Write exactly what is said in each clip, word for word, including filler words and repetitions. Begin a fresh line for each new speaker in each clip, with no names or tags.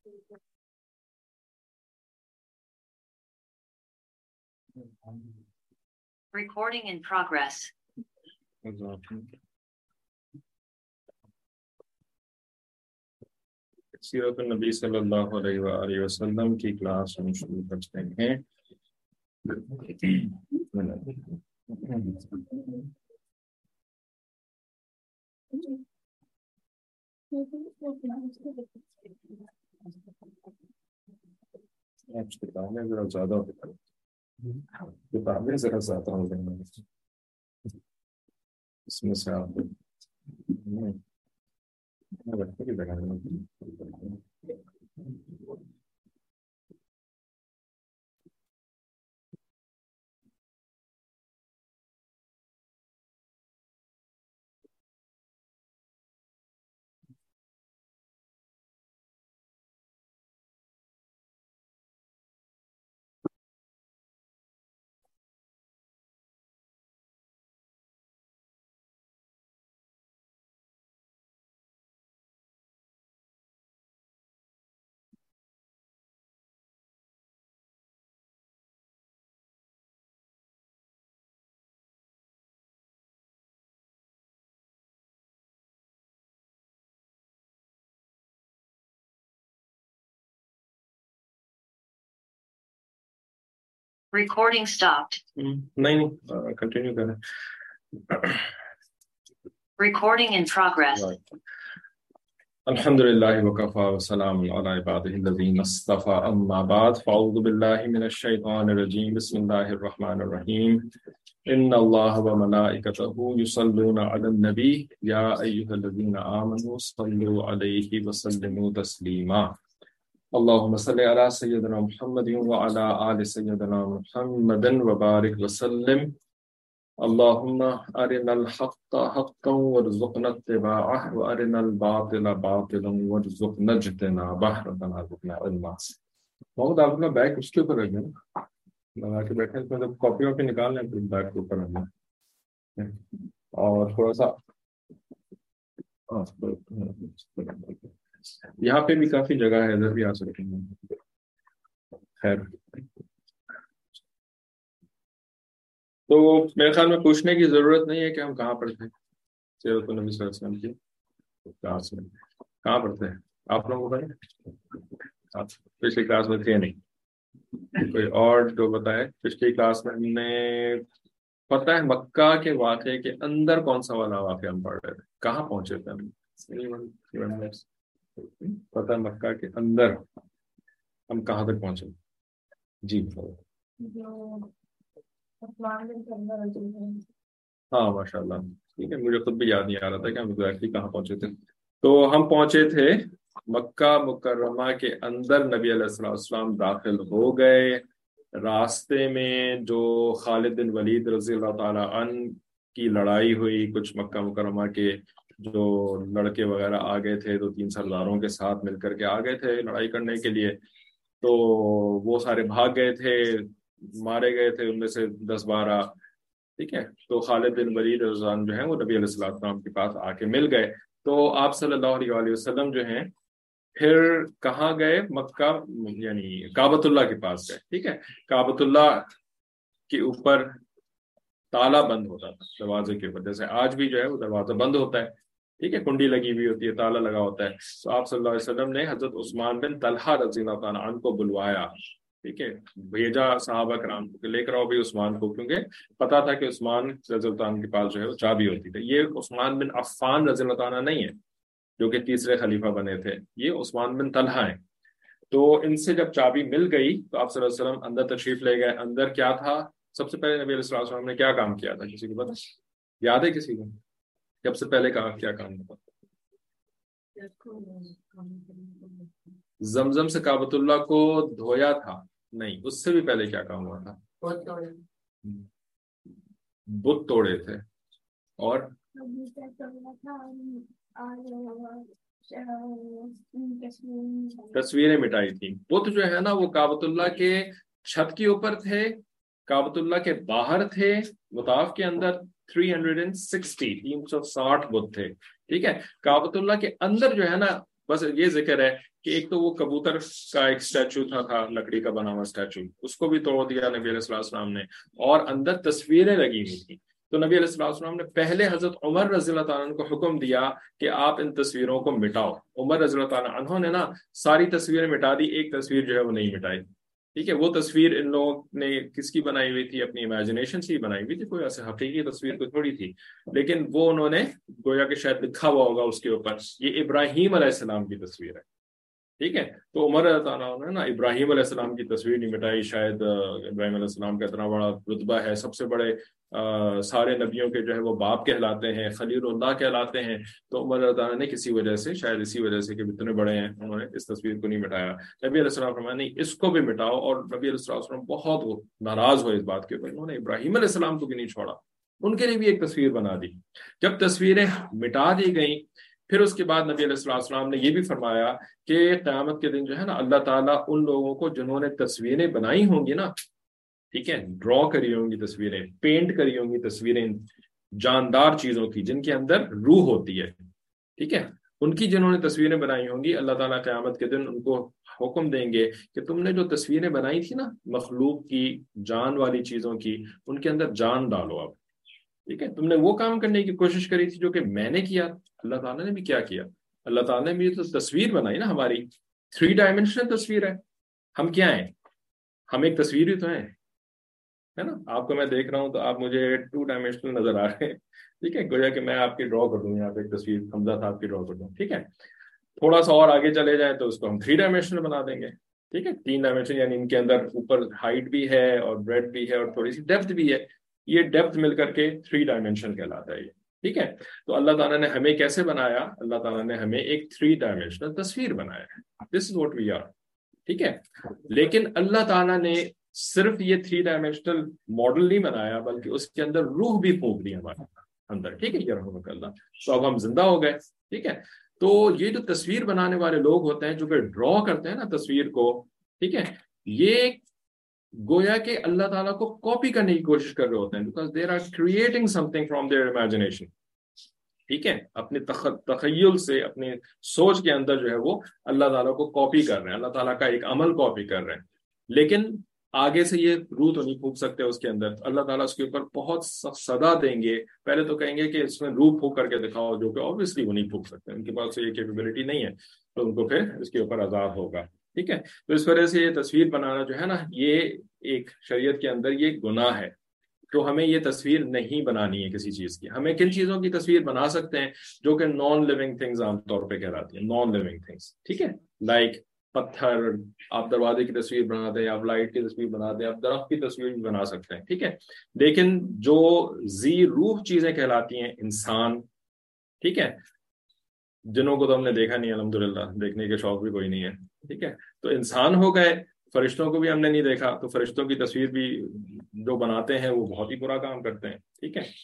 Recording in progress.
سیرت النبی صلی اللہ علیہ وآلہ وسلم کی کلاس ہم شروع کرتے ہیں. کتابیں ذرا زیادہ ہو کتابیں ذرا زیادہ ہو گئی اس میں سے آپ
Recording stopped.
نہیں نہیں کنٹینیو کریں.
Recording in progress.
الحمد للہ وکفا وسلام علی عبادہ الذین اصطفى اما بعد فاعوذ باللہ من الشیطان الرجیم بسم اللہ الرحمن الرحیم ان اللہ وملائکتہ یصلون علی النبی یا ایھا الذین آمنوا صلوا علیہ وسلموا تسلیما اللہم صلی علی سیدنا محمد وعلی آل سیدنا محمد وبارک وسلم اللہم ارنا الحق حقا وارزقنا اتباعہ وارنا الباطل باطلا وارزقنا اجتنابہ ربنا رزقنا علما. محمد آپ اپنا بیگ اس کے اوپر رکھ دیں لگا کے بیٹھے اس میں جب کاپی واپی نکال لیں پھر بیگ کے اوپر رکھ دیں اور تھوڑا سا یہاں پہ بھی کافی جگہ ہے ادھر بھی آ سکتے ہیں. خیر تو میرے خیال میں پوچھنے کی ضرورت نہیں ہے کہ ہم کہاں پڑھتے ہیں سیرت النبی صلی اللہ علیہ وسلم کی کلاس میں کہاں پڑھتے ہیں آپ لوگ بتائیں. پچھلی کلاس میں تھے نہیں کوئی اور جو بتائے. پچھلی کلاس میں ہم نے پتہ ہے مکہ کے واقعے کے اندر کون سا والا واقعہ ہم پڑھ رہے تھے کہاں پہنچے تھے ہم پتہ ہے مکہ کے اندر ہم کہاں تک پہنچے. جی ہاں ماشاء اللہ ٹھیک ہے. مجھے خود بھی یاد نہیں آ رہا تھا کہ ہم ایگزیکٹلی کہاں پہنچے تھے. تو ہم پہنچے تھے مکہ مکرمہ کے اندر نبی علیہ الصلوۃ والسلام داخل ہو گئے. راستے میں جو خالد بن ولید رضی اللہ تعالیٰ عنہ کی لڑائی ہوئی کچھ مکہ مکرمہ کے جو لڑکے وغیرہ آ گئے تھے دو تین سرداروں کے ساتھ مل کر کے آ گئے تھے لڑائی کرنے کے لیے. تو وہ سارے بھاگ گئے تھے مارے گئے تھے ان میں سے دس بارہ. ٹھیک ہے. تو خالد بن ولید رضی اللہ عنہ جو ہیں وہ نبی علیہ الصلوۃ والسلام کے پاس آ کے مل گئے. تو آپ صلی اللہ علیہ وآلہ وسلم جو ہیں پھر کہاں گئے مکہ یعنی کعبۃ اللہ کے پاس گئے. ٹھیک ہے. کعبۃ اللہ کے اوپر تالا بند ہوتا تھا دروازے کے اوپر جیسے آج بھی جو ہے وہ دروازہ بند ہوتا ہے. ٹھیک ہے. کنڈی لگی ہوئی ہوتی ہے تالا لگا ہوتا ہے. تو آپ صلی اللہ علیہ وسلم نے حضرت عثمان بن طلحہ رضی اللہ تعالیٰ عنہ کو بلوایا. ٹھیک ہے. بھیجا صحابہ کرام کو لے کر آؤ بھی عثمان کو کیونکہ پتا تھا کہ عثمان رضی اللہ عنہ کے پاس جو ہے وہ چابی ہوتی تھی. یہ عثمان بن عفان رضی اللہ تعالیٰ نہیں ہے جو کہ تیسرے خلیفہ بنے تھے. یہ عثمان بن طلحہ ہیں. تو ان سے جب چابی مل گئی تو آپ صلی اللہ علیہ وسلم اندر تشریف لے گئے. اندر کیا تھا سب سے پہلے نبی علیہ السلام نے کیا کام کیا تھا کسی کو پتا یاد ہے کسی کو سب سے پہلے کہا کیا کام تھا؟ زمزم سے کعبۃ اللہ کو دھویا تھا. نہیں اس سے بھی پہلے کیا کام ہوا تھا بت توڑے تھے اور تصویریں مٹائی تھیں. بت جو ہے نا وہ کعبۃ اللہ کے چھت کے اوپر تھے کعبۃ اللہ کے باہر تھے. مطاف کے اندر تین سو ساٹھ بت تھے. ٹھیک ہے. کعبۃ اللہ کے اندر جو ہے نا بس یہ ذکر ہے کہ ایک تو وہ کبوتر کا ایک اسٹیچو تھا تھا لکڑی کا بنا ہوا اسٹیچو، اس کو بھی توڑ دیا نبی علیہ الصلوۃ والسلام نے، اور اندر تصویریں لگی ہوئی تھیں. تو نبی علیہ الصلوۃ والسلام نے پہلے حضرت عمر رضی اللہ تعالیٰ عنہ کو حکم دیا کہ آپ ان تصویروں کو مٹاؤ. عمر رضی اللہ تعالیٰ عنہ نے نا ساری تصویریں مٹا دی، ایک تصویر جو ہے وہ نہیں مٹائی. ٹھیک ہے، وہ تصویر ان لوگوں نے کس کی بنائی ہوئی تھی؟ اپنی امیجنیشن سے ہی بنائی ہوئی تھی، کوئی ایسے حقیقی تصویر تو تھوڑی تھی. لیکن وہ انہوں نے گویا کہ شاید لکھا ہوا ہوگا اس کے اوپر یہ ابراہیم علیہ السلام کی تصویر ہے. ٹھیک ہے، تو عمر رضی اللہ عنہ نے نا ابراہیم علیہ السلام کی تصویر نہیں مٹائی. شاید ابراہیم علیہ السلام کا اتنا بڑا رتبہ ہے، سب سے بڑے سارے نبیوں کے جو ہے وہ باپ کہلاتے ہیں، خلیل اللہ کہلاتے ہیں. تو عمر رضی اللہ عنہ نے کسی وجہ سے، شاید اسی وجہ سے کہ اتنے بڑے ہیں، انہوں نے اس تصویر کو نہیں مٹایا. نبی علیہ السلام فرمایا نہیں، اس کو بھی مٹاؤ. اور نبی علیہ السلام بہت ناراض ہوئے اس بات کے اوپر، انہوں نے ابراہیم علیہ السلام کو بھی نہیں چھوڑا، ان کے لیے بھی ایک تصویر بنا دی. جب تصویریں مٹا دی گئیں، پھر اس کے بعد نبی علیہ السلام نے یہ بھی فرمایا کہ قیامت کے دن جو ہے نا اللہ تعالیٰ ان لوگوں کو جنہوں نے تصویریں بنائی ہوں گی نا، ٹھیک ہے، ڈرا کری ہوں گی تصویریں، پینٹ کری ہوں گی تصویریں جاندار چیزوں کی جن کے اندر روح ہوتی ہے، ٹھیک ہے، ان کی جنہوں نے تصویریں بنائی ہوں گی، اللہ تعالیٰ قیامت کے دن ان کو حکم دیں گے کہ تم نے جو تصویریں بنائی تھی نا مخلوق کی، جان والی چیزوں کی، ان کے اندر جان ڈالو اب. ٹھیک ہے، تم نے وہ کام کرنے کی کوشش کری تھی جو کہ میں نے کیا. اللہ تعالیٰ نے بھی کیا کیا؟ اللہ تعالیٰ نے بھی تو تصویر بنائی نا ہماری، تھری ڈائمینشنل تصویر ہے. ہم کیا ہیں؟ ہم ایک تصویر ہی تو ہیں، ہے نا. آپ کو میں دیکھ رہا ہوں تو آپ مجھے ٹو ڈائمینشنل نظر آ رہے ہیں. ٹھیک ہے، گویا کہ میں آپ کی ڈرا کر دوں یہاں پہ ایک تصویر، حمزہ صاحب کی ڈرا کر دوں. ٹھیک ہے، تھوڑا سا اور آگے چلے جائیں تو اس کو ہم تھری ڈائمینشنل بنا دیں گے. ٹھیک ہے، تین ڈائمینشن، یعنی ان کے اندر اوپر ہائٹ بھی ہے اور بریڈ بھی ہے اور تھوڑی سی ڈیپتھ بھی ہے. یہ ڈیپتھ مل کر کے تھری ڈائمینشن کہلاتا ہے یہ. ٹھیک ہے، تو اللہ تعالیٰ نے ہمیں کیسے بنایا؟ اللہ تعالیٰ نے ہمیں ایک تھری ڈائمینشنل تصویر بنایا ہے. This is what we are. ٹھیک ہے، لیکن اللہ تعالیٰ نے صرف یہ تھری ڈائمینشنل ماڈل نہیں بنایا بلکہ اس کے اندر روح بھی پھونک دی ہمارے اندر. ٹھیک ہے، یہ رحمت اللہ، تو اب ہم زندہ ہو گئے. ٹھیک ہے، تو یہ جو تصویر بنانے والے لوگ ہوتے ہیں جو کہ ڈرا کرتے ہیں نا تصویر کو، ٹھیک ہے، یہ گویا کہ اللہ تعالیٰ کو کاپی کرنے کی کوشش کر رہے ہوتے ہیں، because they are creating something from their imagination. ٹھیک ہے، اپنے تخیل سے، اپنے سوچ کے اندر جو ہے وہ اللہ تعالیٰ کو کاپی کر رہے ہیں، اللہ تعالیٰ کا ایک عمل کاپی کر رہے ہیں. لیکن آگے سے یہ روح تو نہیں پھونک سکتے اس کے اندر. اللہ تعالیٰ اس کے اوپر بہت سخت سزا دیں گے. پہلے تو کہیں گے کہ اس میں روح پھونک کر کے دکھاؤ، جو کہ آبویسلی وہ نہیں پھونک سکتے، ان کے پاس یہ کیپیبلٹی نہیں ہے، تو ان کو پھر اس کے اوپر عذاب ہوگا. ٹھیک ہے، تو اس وجہ سے یہ تصویر بنانا جو ہے نا، یہ ایک شریعت کے اندر یہ گناہ ہے. تو ہمیں یہ تصویر نہیں بنانی ہے کسی چیز کی. ہمیں کن چیزوں کی تصویر بنا سکتے ہیں؟ جو کہ نان لیونگ تھنگز عام طور پہ کہلاتی ہیں، نان لیونگ تھنگز. ٹھیک ہے، لائک پتھر، آپ دروازے کی تصویر بنا دیں، آپ لائٹ کی تصویر بنا دیں، آپ درخت کی تصویر بھی بنا سکتے ہیں. ٹھیک ہے، لیکن جو ذی روح چیزیں کہلاتی ہیں، انسان، ٹھیک ہے، جنوں کو تو ہم نے دیکھا نہیں الحمدللہ، دیکھنے کے شوق بھی کوئی نہیں ہے. ٹھیک ہے، تو انسان ہو گئے. فرشتوں کو بھی ہم نے نہیں دیکھا، تو فرشتوں کی تصویر بھی جو بناتے ہیں وہ بہت ہی برا کام کرتے ہیں. ٹھیک ہے،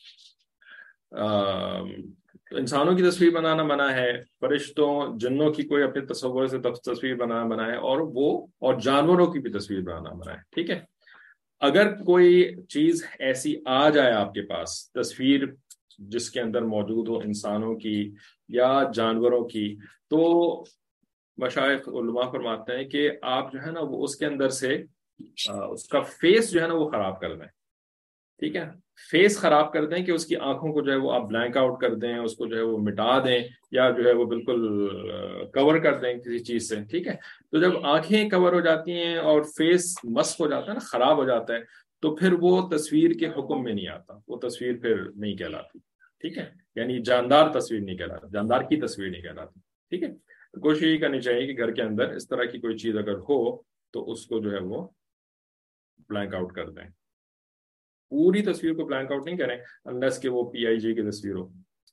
تو انسانوں کی تصویر بنانا منع ہے، فرشتوں جنوں کی کوئی اپنے تصور سے تصویر بنانا منع ہے، اور وہ اور جانوروں کی بھی تصویر بنانا منع ہے. ٹھیک ہے، اگر کوئی چیز ایسی آ جائے آپ کے پاس، تصویر جس کے اندر موجود ہو انسانوں کی یا جانوروں کی، تو مشائخ علماء فرماتے ہیں کہ آپ جو ہے نا وہ اس کے اندر سے اس کا فیس جو ہے نا وہ خراب کر دیں. ٹھیک ہے، فیس خراب کر دیں کہ اس کی آنکھوں کو جو ہے وہ آپ بلینک آؤٹ کر دیں، اس کو جو ہے وہ مٹا دیں، یا جو ہے وہ بالکل کور کر دیں کسی چیز سے. ٹھیک ہے، تو جب آنکھیں کور ہو جاتی ہیں اور فیس مسخ ہو جاتا ہے نا، خراب ہو جاتا ہے، تو پھر وہ تصویر کے حکم میں نہیں آتا، وہ تصویر پھر نہیں کہلاتی. ٹھیک ہے، یعنی جاندار تصویر نہیں کہلاتی، جاندار کی تصویر نہیں کہلاتی. ٹھیک ہے، کوشش یہ کرنی چاہیے کہ گھر کے اندر اس طرح کی کوئی چیز اگر ہو تو اس کو جو ہے وہ بلینک آؤٹ کر دیں. پوری تصویر کو بلینک آؤٹ نہیں کریں انلیس کہ وہ پی آئی جی کی تصویر ہو.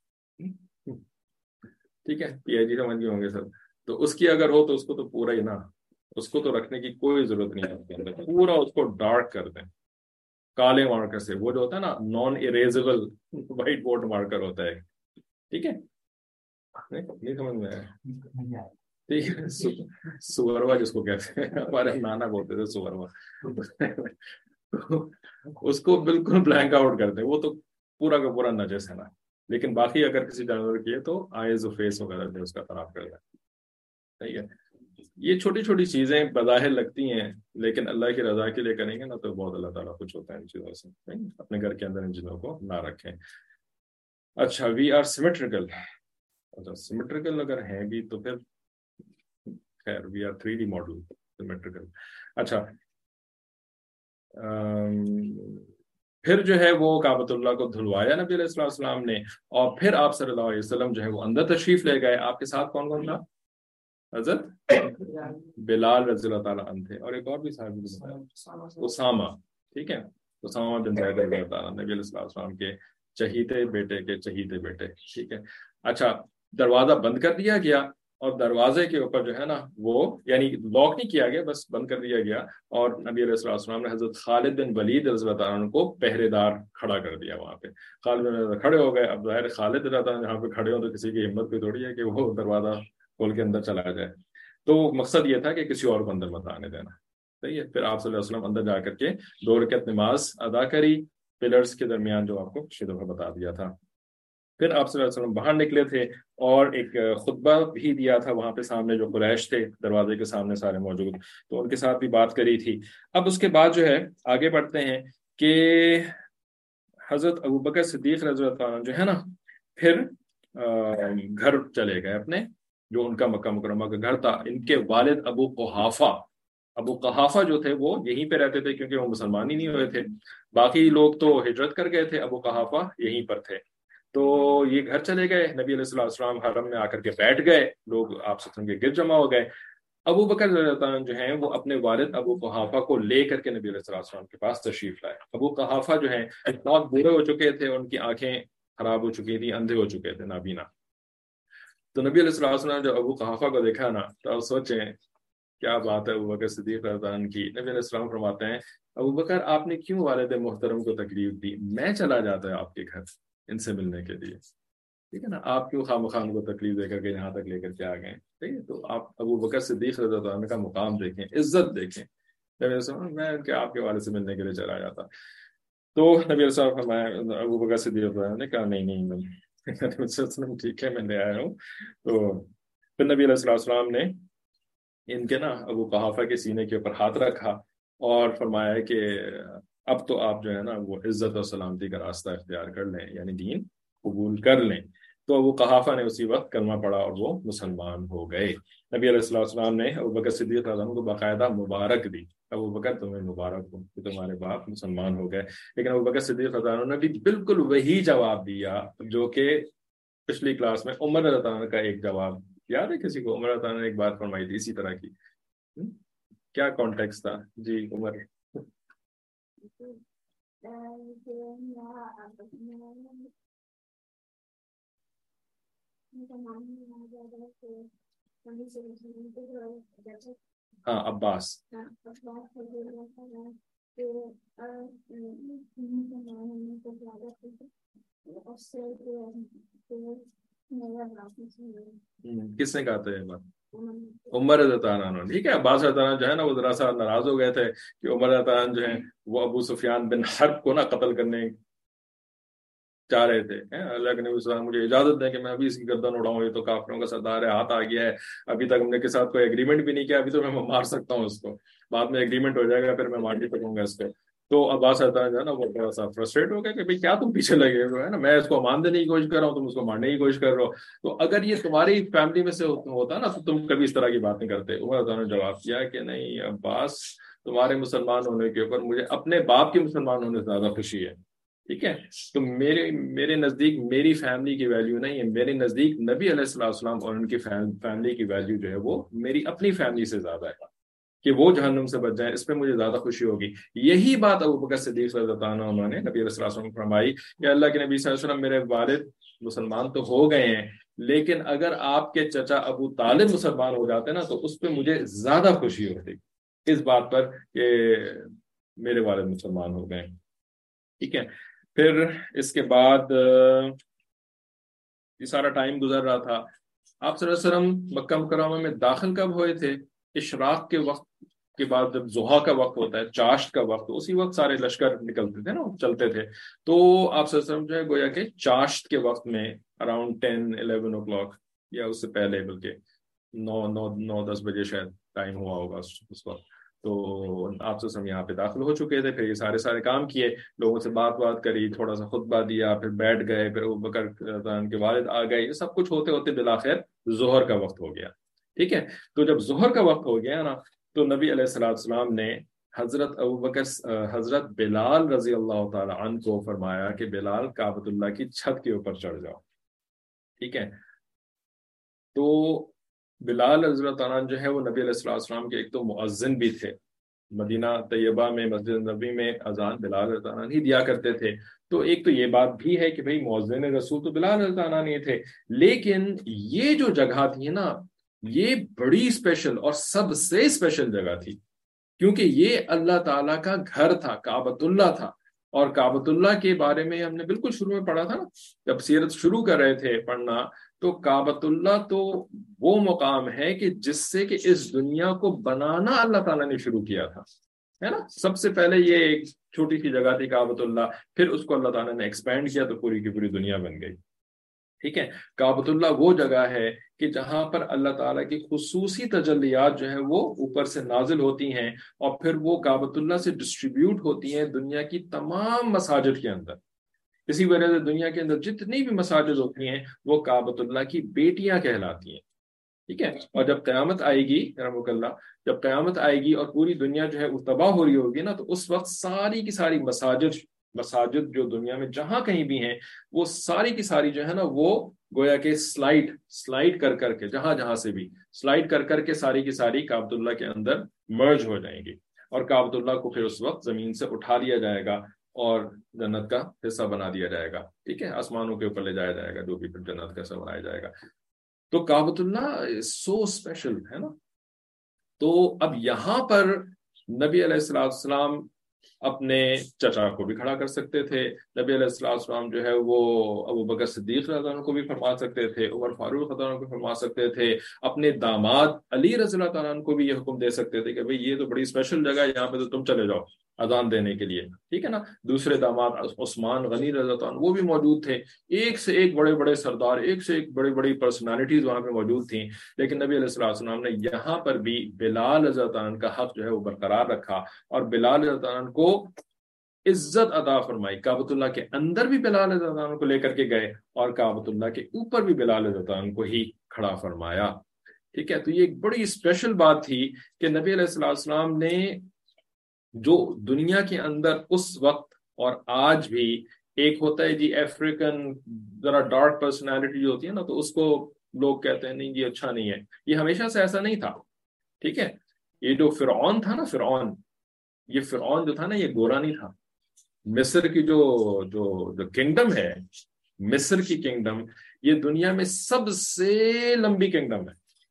ٹھیک ہے، پی آئی جی سمجھ گئے ہوں گے سب، تو اس کی اگر ہو تو اس کو تو پورا ہی نا، اس کو تو رکھنے کی کوئی ضرورت نہیں ہے اس کے اندر. پورا اس کو ڈارک کر دیں کالے مارکر سے، وہ جو ہوتا ہے نا non erasable whiteboard marker ہوتا ہے. ٹھیک ہے، نہیں سمجھ میں آیا؟ ٹھیک ہے، سوروا جس کو کہتے ہیں، ہمارے نانا بولتے تھے سوروا، اس کو بالکل بلینک آؤٹ کرتے ہیں. وہ تو پورا کا پورا نجس ہے نا، لیکن باقی اگر کسی جانور کی ہے تو آئیز و فیس وغیرہ جو اس کا خراب کر دیں. صحیح ہے. یہ چھوٹی چھوٹی چیزیں بظاہر لگتی ہیں لیکن اللہ کی رضا کے لیے کریں گے نا تو بہت اللہ تعالیٰ خوش ہوتا ہے ان چیزوں سے. اپنے گھر کے اندر ان چیزوں کو نہ رکھیں. اچھا وی آر سیمیٹریکل. اچھا سیمیٹریکل اگر ہیں بھی تو پھر خیر we are three D model symmetrical. اچھا پھر جو ہے وہ کعبۃ اللہ کو دھلوایا نبی علیہ السلام السلام نے, اور پھر آپ صلی اللہ علیہ وسلم جو ہے وہ اندر تشریف لے گئے. آپ کے ساتھ کون کون تھا؟ حضرت بلال رضی اللہ تعالیٰ عنہ تھے, اور ایک اور بھی صاحب اسامہ. ٹھیک ہے, اسامہ بن زید رضی اللہ تعالیٰ نبی علیہ السلام کے چہیتے بیٹے کے چہیتے بیٹے. ٹھیک ہے. اچھا دروازہ بند کر دیا گیا, اور دروازے کے اوپر جو ہے نا وہ یعنی لاک نہیں کیا گیا, بس بند کر دیا گیا, اور نبی علیہ السلام نے حضرت خالد بن ولید رضی اللہ تعالیٰ عنہ کو پہرے دار کھڑا کر دیا وہاں پہ. خالد بن کھڑے ہو گئے. اب ظاہر خالد رضی اللہ تعالیٰ جہاں پہ کھڑے ہو تو کسی کی ہمت پہ تھوڑی ہے کہ وہ دروازہ کھول کے اندر چلا جائے. تو مقصد یہ تھا کہ کسی اور کو اندر مت آنے دینا. صحیح ہے. پھر آپ صلی اللہ علیہ وسلم اندر جا کر کے دو رکعت نماز ادا کری پلرز کے درمیان, جو آپ کو پچھلی دفعہ بتا دیا تھا. پھر آپ صلی اللہ علیہ وسلم باہر نکلے تھے اور ایک خطبہ بھی دیا تھا وہاں پہ سامنے جو قریش تھے دروازے کے سامنے سارے موجود, تو ان کے ساتھ بھی بات کری تھی. اب اس کے بعد جو ہے آگے بڑھتے ہیں کہ حضرت ابوبکر صدیق رضی اللہ عنہ جو ہے نا پھر گھر چلے گئے اپنے, جو ان کا مکہ مکرمہ کا گھر تھا. ان کے والد ابو قحافہ ابو قحافہ جو تھے وہ یہیں پہ رہتے تھے کیونکہ وہ مسلمان ہی نہیں ہوئے تھے. باقی لوگ تو ہجرت کر گئے تھے, ابو قحافہ یہیں پر تھے. تو یہ گھر چلے گئے. نبی علیہ الصلوۃ والسلام حرم میں آ کر کے بیٹھ گئے, لوگ آپ سے کے گرد جمع ہو گئے. ابو بکر رضی اللہ عنہ جو ہیں وہ اپنے والد ابو قحافہ کو لے کر کے نبی علیہ الصلوۃ والسلام کے پاس تشریف لائے. ابو قحافہ جو ہیں بہت بوڑھے ہو چکے تھے, ان کی آنکھیں خراب ہو چکی تھی, اندھے ہو چکے تھے, نابینا. تو نبی علیہ الصلوۃ والسلام جب ابو قحافہ کو دیکھا نا تو آپ سوچیں کیا بات ہے ابو بکر صدیق رضی اللہ عنہ کی. نبی علیہ السلام فرماتے ہیں ابو بکر آپ نے کیوں والد محترم کو تکلیف دی, میں چلا جاتا ہے آپ کے گھر ان سے ملنے کے لیے. ٹھیک ہے نا, آپ کیوں خام خان کو تکلیف دے کر کے یہاں تک لے کر کے آ گئے. ٹھیک ہے, تو آپ ابو بکر صدیق رضی اللہ عنہ کا مقام دیکھیں, عزت دیکھیں. میں کہ آپ کے والد سے ملنے کے لیے چلا جاتا. تو نبی علیہ السلام فرمایا ابو بکر صدیق رضی اللہ عنہ نے کہا نہیں نہیں ٹھیک ہے میں لے آیا ہوں. تو پھر نبی علیہ السلام نے ان کے نا ابو قحافہ کے سینے کے اوپر ہاتھ رکھا اور فرمایا کہ اب تو آپ جو ہے نا وہ عزت اور سلامتی کا راستہ اختیار کر لیں, یعنی دین قبول کر لیں. تو ابو قحافہ نے اسی وقت کلمہ پڑھا اور وہ مسلمان ہو گئے. نبی علیہ السلام نے ابو بکر صدیق رضی اللہ عنہ کو باقاعدہ مبارک دی, ابو بکر تمہیں مبارک ہو کہ تمہارے باپ مسلمان ہو گئے. لیکن ابو بکر صدیق رضی اللہ عنہ نے بھی بالکل وہی جواب دیا جو کہ پچھلی کلاس میں عمر رضی اللہ عنہ کا ایک جواب یاد ہے کسی کو؟ عمر رضی اللہ عنہ نے ایک بات فرمائی تھی اسی طرح کی. کیا کانٹیکسٹ تھا جی عمر؟ ہاں عباس. کس نے کہا تھا یہ بات؟ عمر رضی اللہ عنہ. ٹھیک ہے, عباس رضی اللہ عنہ جو ہے نا وہ ذرا سا ناراض ہو گئے تھے کہ عمر رضی اللہ عنہ جو ہیں وہ ابو سفیان بن حرب کو نا قتل کرنے چاہ رہے تھے. اللہ کے نبی صلی اللہ علیہ وسلم مجھے اجازت دیں کہ میں ابھی اس کی گردن اڑاؤں, یہ تو کافروں کا سردار ہے, ہاتھ آ گیا ہے, ابھی تک ہم نے کے ساتھ کوئی ایگریمنٹ بھی نہیں کیا, ابھی تو میں مار سکتا ہوں اس کو, بعد میں ایگریمنٹ ہو جائے گا پھر میں مار نہیں سکوں گا اس کو. تو عباس رضی اللہ عنہ جو ہے نا وہ تھوڑا سا فرسٹریٹ ہو گیا کہ بھائی کیا تم پیچھے لگے ہوئے ہے نا, میں اس کو مان دینے کی کوشش کر رہا ہوں, تم اس کو مارنے کی کوشش کر رہے ہو. تو اگر یہ تمہاری فیملی میں سے ہوتا نا تو تم کبھی اس طرح کی بات نہیں کرتے. عمر رضی اللہ عنہ نے جواب دیا کہ نہیں عباس, تمہارے مسلمان ہونے کے اوپر مجھے اپنے باپ کے مسلمان ہونے سے زیادہ خوشی ہے. ٹھیک ہے, تو میرے میرے نزدیک میری فیملی کی ویلیو نہیں ہے, میرے نزدیک نبی علیہ الصلوۃ والسلام اور ان کی فیملی کی ویلیو جو ہے وہ میری اپنی فیملی سے زیادہ ہے, کہ وہ جہنم سے بچ جائیں, اس پہ مجھے زیادہ خوشی ہوگی. یہی بات ابو بکر صدیق رضی اللہ عنہ نے نبی علیہ الصلوۃ والسلام کو فرمائی کہ اللہ کے نبی صلی اللہ علیہ وسلم میرے والد مسلمان تو ہو گئے ہیں, لیکن اگر آپ کے چچا ابو طالب مسلمان ہو جاتے نا تو اس پہ مجھے زیادہ خوشی ہوتی اس بات پر کہ میرے والد مسلمان ہو گئے. ٹھیک ہے, پھر اس کے بعد یہ سارا ٹائم گزر رہا تھا. آپ صلی اللہ علیہ وسلم مکہ مکرمہ میں داخل کب ہوئے تھے؟ اشراق کے وقت کے بعد جب ضحیٰ کا وقت ہوتا ہے, چاشت کا وقت, اسی وقت سارے لشکر نکلتے تھے نا, چلتے تھے. تو آپ صلی اللہ علیہ وسلم جو ہے گویا کہ چاشت کے وقت میں around ten eleven o'clock یا اس سے پہلے بلکہ नौ नौ नौ दस बजे शायद टाइम हुआ होगा उस उस वक्त। तो आप सब यहाँ पे दाखिल हो चुके थे, फिर ये सारे सारे काम किए, लोगों से बात बात करी, थोड़ा सा खुतबा दिया, फिर बैठ गए, फिर अबू बकर के वालिद आ गए, ये सब कुछ होते होते बिलाखिर जोहर का वक्त हो गया। ठीक है, तो जब जोहर का वक्त हो गया ना, तो नबी अलैहिस्सलाम ने हजरत अबू बकर हजरत बिलाल रजी अल्लाह ताला अन्हु को फरमाया कि बिलाल काबतुल्लाह की छत के ऊपर चढ़ जाओ। ठीक है, तो बिलाल हजरत अन्हु जो है वो नबी अलैहिस्सलाम के एक तो मुअज्जिन भी थे, मदीना तैयबा में मस्जिद नबी में अजान बिलाल रज़ी अल्लाह अन्हु ही दिया करते थे। तो एक तो ये बात भी है कि भाई मुअज्जिन रसूल तो बिलाल रज़ी अल्लाह अन्हु ही थे, लेकिन ये जो जगह थी ना, ये बड़ी स्पेशल और सबसे स्पेशल जगह थी, क्योंकि ये अल्लाह ताला का घर था, काबतुल्लाह था। और काबतुल्लाह के बारे में हमने बिल्कुल शुरू में पढ़ा था ना, जब सीरत शुरू कर रहे थे पढ़ना, तो काबतुल्लाह तो वो मुकाम है कि जिससे कि इस दुनिया को बनाना अल्लाह ताला ने शुरू किया था, है ना। सबसे पहले ये एक छोटी सी जगह थी काबतुल्लाह, फिर उसको अल्लाह ताला ने एक्सपेंड किया तो पूरी की पूरी दुनिया बन गई। ठीक है, काबतुल्लाह वो जगह है कि जहां पर अल्लाह ताला की खुसूसी तजल्लियात जो है वो ऊपर से नाजिल होती हैं, और फिर वो काबतुल्लाह से डिस्ट्रीब्यूट होती हैं दुनिया की तमाम मसाजिद के अंदर। इसी वजह से दुनिया के अंदर जितनी भी मसाजिद होती हैं वो काबतुल्लाह की बेटियां कहलाती हैं। ठीक है, और जब क़यामत आएगी रहमुकल्लाह, जब क़यामत आएगी और पूरी दुनिया जो है वो तबाह हो रही होगी ना, तो उस वक्त सारी की सारी मसाजिद मसाजिद जो दुनिया में जहां कहीं भी हैं, वो सारी की सारी जो है ना, वो गोया के स्लाइड स्लाइड कर करके जहां जहां से भी स्लाइड कर करके सारी की सारी काबतुल्लाह के अंदर मर्ज हो जाएंगी, और काबतुल्लाह को फिर उस वक्त जमीन से उठा लिया जाएगा और जन्नत का हिस्सा बना दिया जाएगा। ठीक है, आसमानों के ऊपर ले जाया जाएगा, जो भी फिर जन्नत का हिस्सा बनाया जाएगा। तो काबतुल्लाह सो स्पेशल है ना। तो अब यहां पर नबी अलैहिस्सलाम अपने चचा को भी खड़ा कर सकते थे, नबी अलैहिस्सलाम जो है वो अबू बकर सिद्दीक रज़ी अल्लाह को भी फरमा सकते थे, उमर फारूक रज़ी अल्लाह को फरमा सकते थे, अपने दामाद अली रज़ी अल्लाह अन्हु को भी ये हुक्म दे सकते थे कि भाई ये तो बड़ी स्पेशल जगह है, यहाँ पे तो तुम चले जाओ अजान देने के लिए। ठीक है ना, दूसरे दामाद उस्मान गनी रज़ी अल्लाह अन्हु वो भी मौजूद थे, एक से एक बड़े बड़े सरदार, एक से एक बड़ी बड़ी पर्सनालिटीज वहां पे मौजूद थी। लेकिन नबी अलैहिस्सलाम ने यहाँ पर भी बिलाल रज़ी अल्लाह अन्हु का हक जो है वो बरकरार रखा, और बिलाल रज़ी अल्लाह अन्हु को इज्जत अदा फरमाई। काबतुल्लाह के अंदर भी बिलाल रज़ी अल्लाह अन्हु को लेकर के गए, और काबतुल्लाह के ऊपर भी बिलाल रज़ी अल्लाह अन्हु को ही खड़ा फरमाया। ठीक है, तो ये एक बड़ी स्पेशल बात थी कि नबी अलैहिस्सलाम ने जो दुनिया के अंदर उस वक्त और आज भी, एक होता है जी अफ्रीकन जरा डार्क पर्सनालिटी जो होती है ना, तो उसको लोग कहते हैं नहीं ये अच्छा नहीं है, ये हमेशा से ऐसा नहीं था। ठीक है, ये जो फिरौन था ना, फिरौन ये फिरौन जो था ना, ये गोरा नहीं था। मिस्र की जो जो जो किंगडम है, मिस्र की किंगडम, ये दुनिया में सबसे लंबी किंगडम है,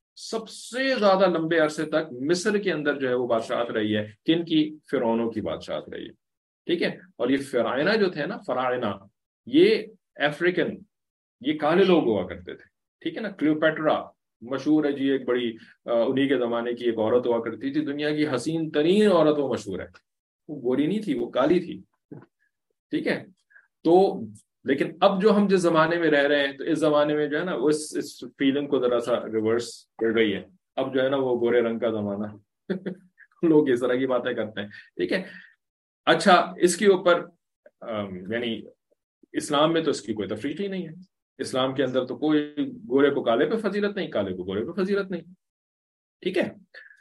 सबसे ज्यादा लंबे अरसे तक मिस्र के अंदर जो है वो बादशाहत रही है। किन की? फिरौनों की बादशाहत रही है। ठीक है, और ये फराइना जो थे ना, फराइना, ये अफ्रीकन, ये काले लोग हुआ करते थे। ठीक है ना, क्लियोपेट्रा मशहूर है जी, एक बड़ी उन्हीं के जमाने की एक औरत हुआ करती थी, दुनिया की हसीन तरीन औरत वो मशहूर है, वो गोरी नहीं थी, वो काली थी। ठीक है, तो लेकिन अब जो हम जिस जमाने में रह रहे हैं, तो इस जमाने में जो है ना वो इस, इस फीलिंग को जरा सा रिवर्स कर गई है। अब जो है ना वो गोरे रंग का जमाना लोग इस तरह की बातें करते हैं। ठीक है, अच्छा, इसके ऊपर यानी इस्लाम में तो इसकी कोई तफरीक ही नहीं है। इस्लाम के अंदर तो कोई गोरे को काले पे फजीलत नहीं, काले को गोरे पे फजीलत नहीं। ठीक है,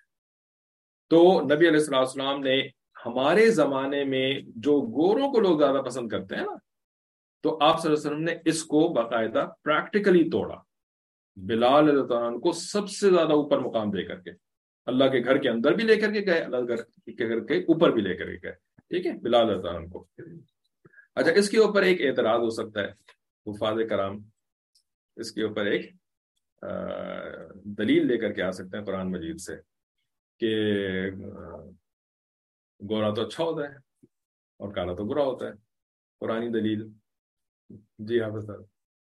तो नबी अलैहिस्सलाम ने हमारे जमाने में जो गोरों को लोग ज्यादा पसंद करते हैं ना, तो आप सल्लल्लाहु अलैहि वसल्लम ने इसको बाकायदा प्रैक्टिकली तोड़ा, बिलाल रज़ी अल्लाह अन्हु को सबसे ज्यादा ऊपर मुकाम दे करके, अल्लाह के घर के अंदर भी लेकर के गए, अल्लाह घर के घर के ऊपर भी लेकर के गए। ठीक है, बिलाल रज़ी अल्लाह अन्हु को। अच्छा, इसके ऊपर एक एतराज हो सकता है हुफ़ाज़ कराम, इसके ऊपर एक आ, दलील लेकर के आ सकते हैं कुरान मजीद से कि गोरा तो अच्छा होता है और काला तो बुरा होता है। पुरानी दलील जी हाँ बता,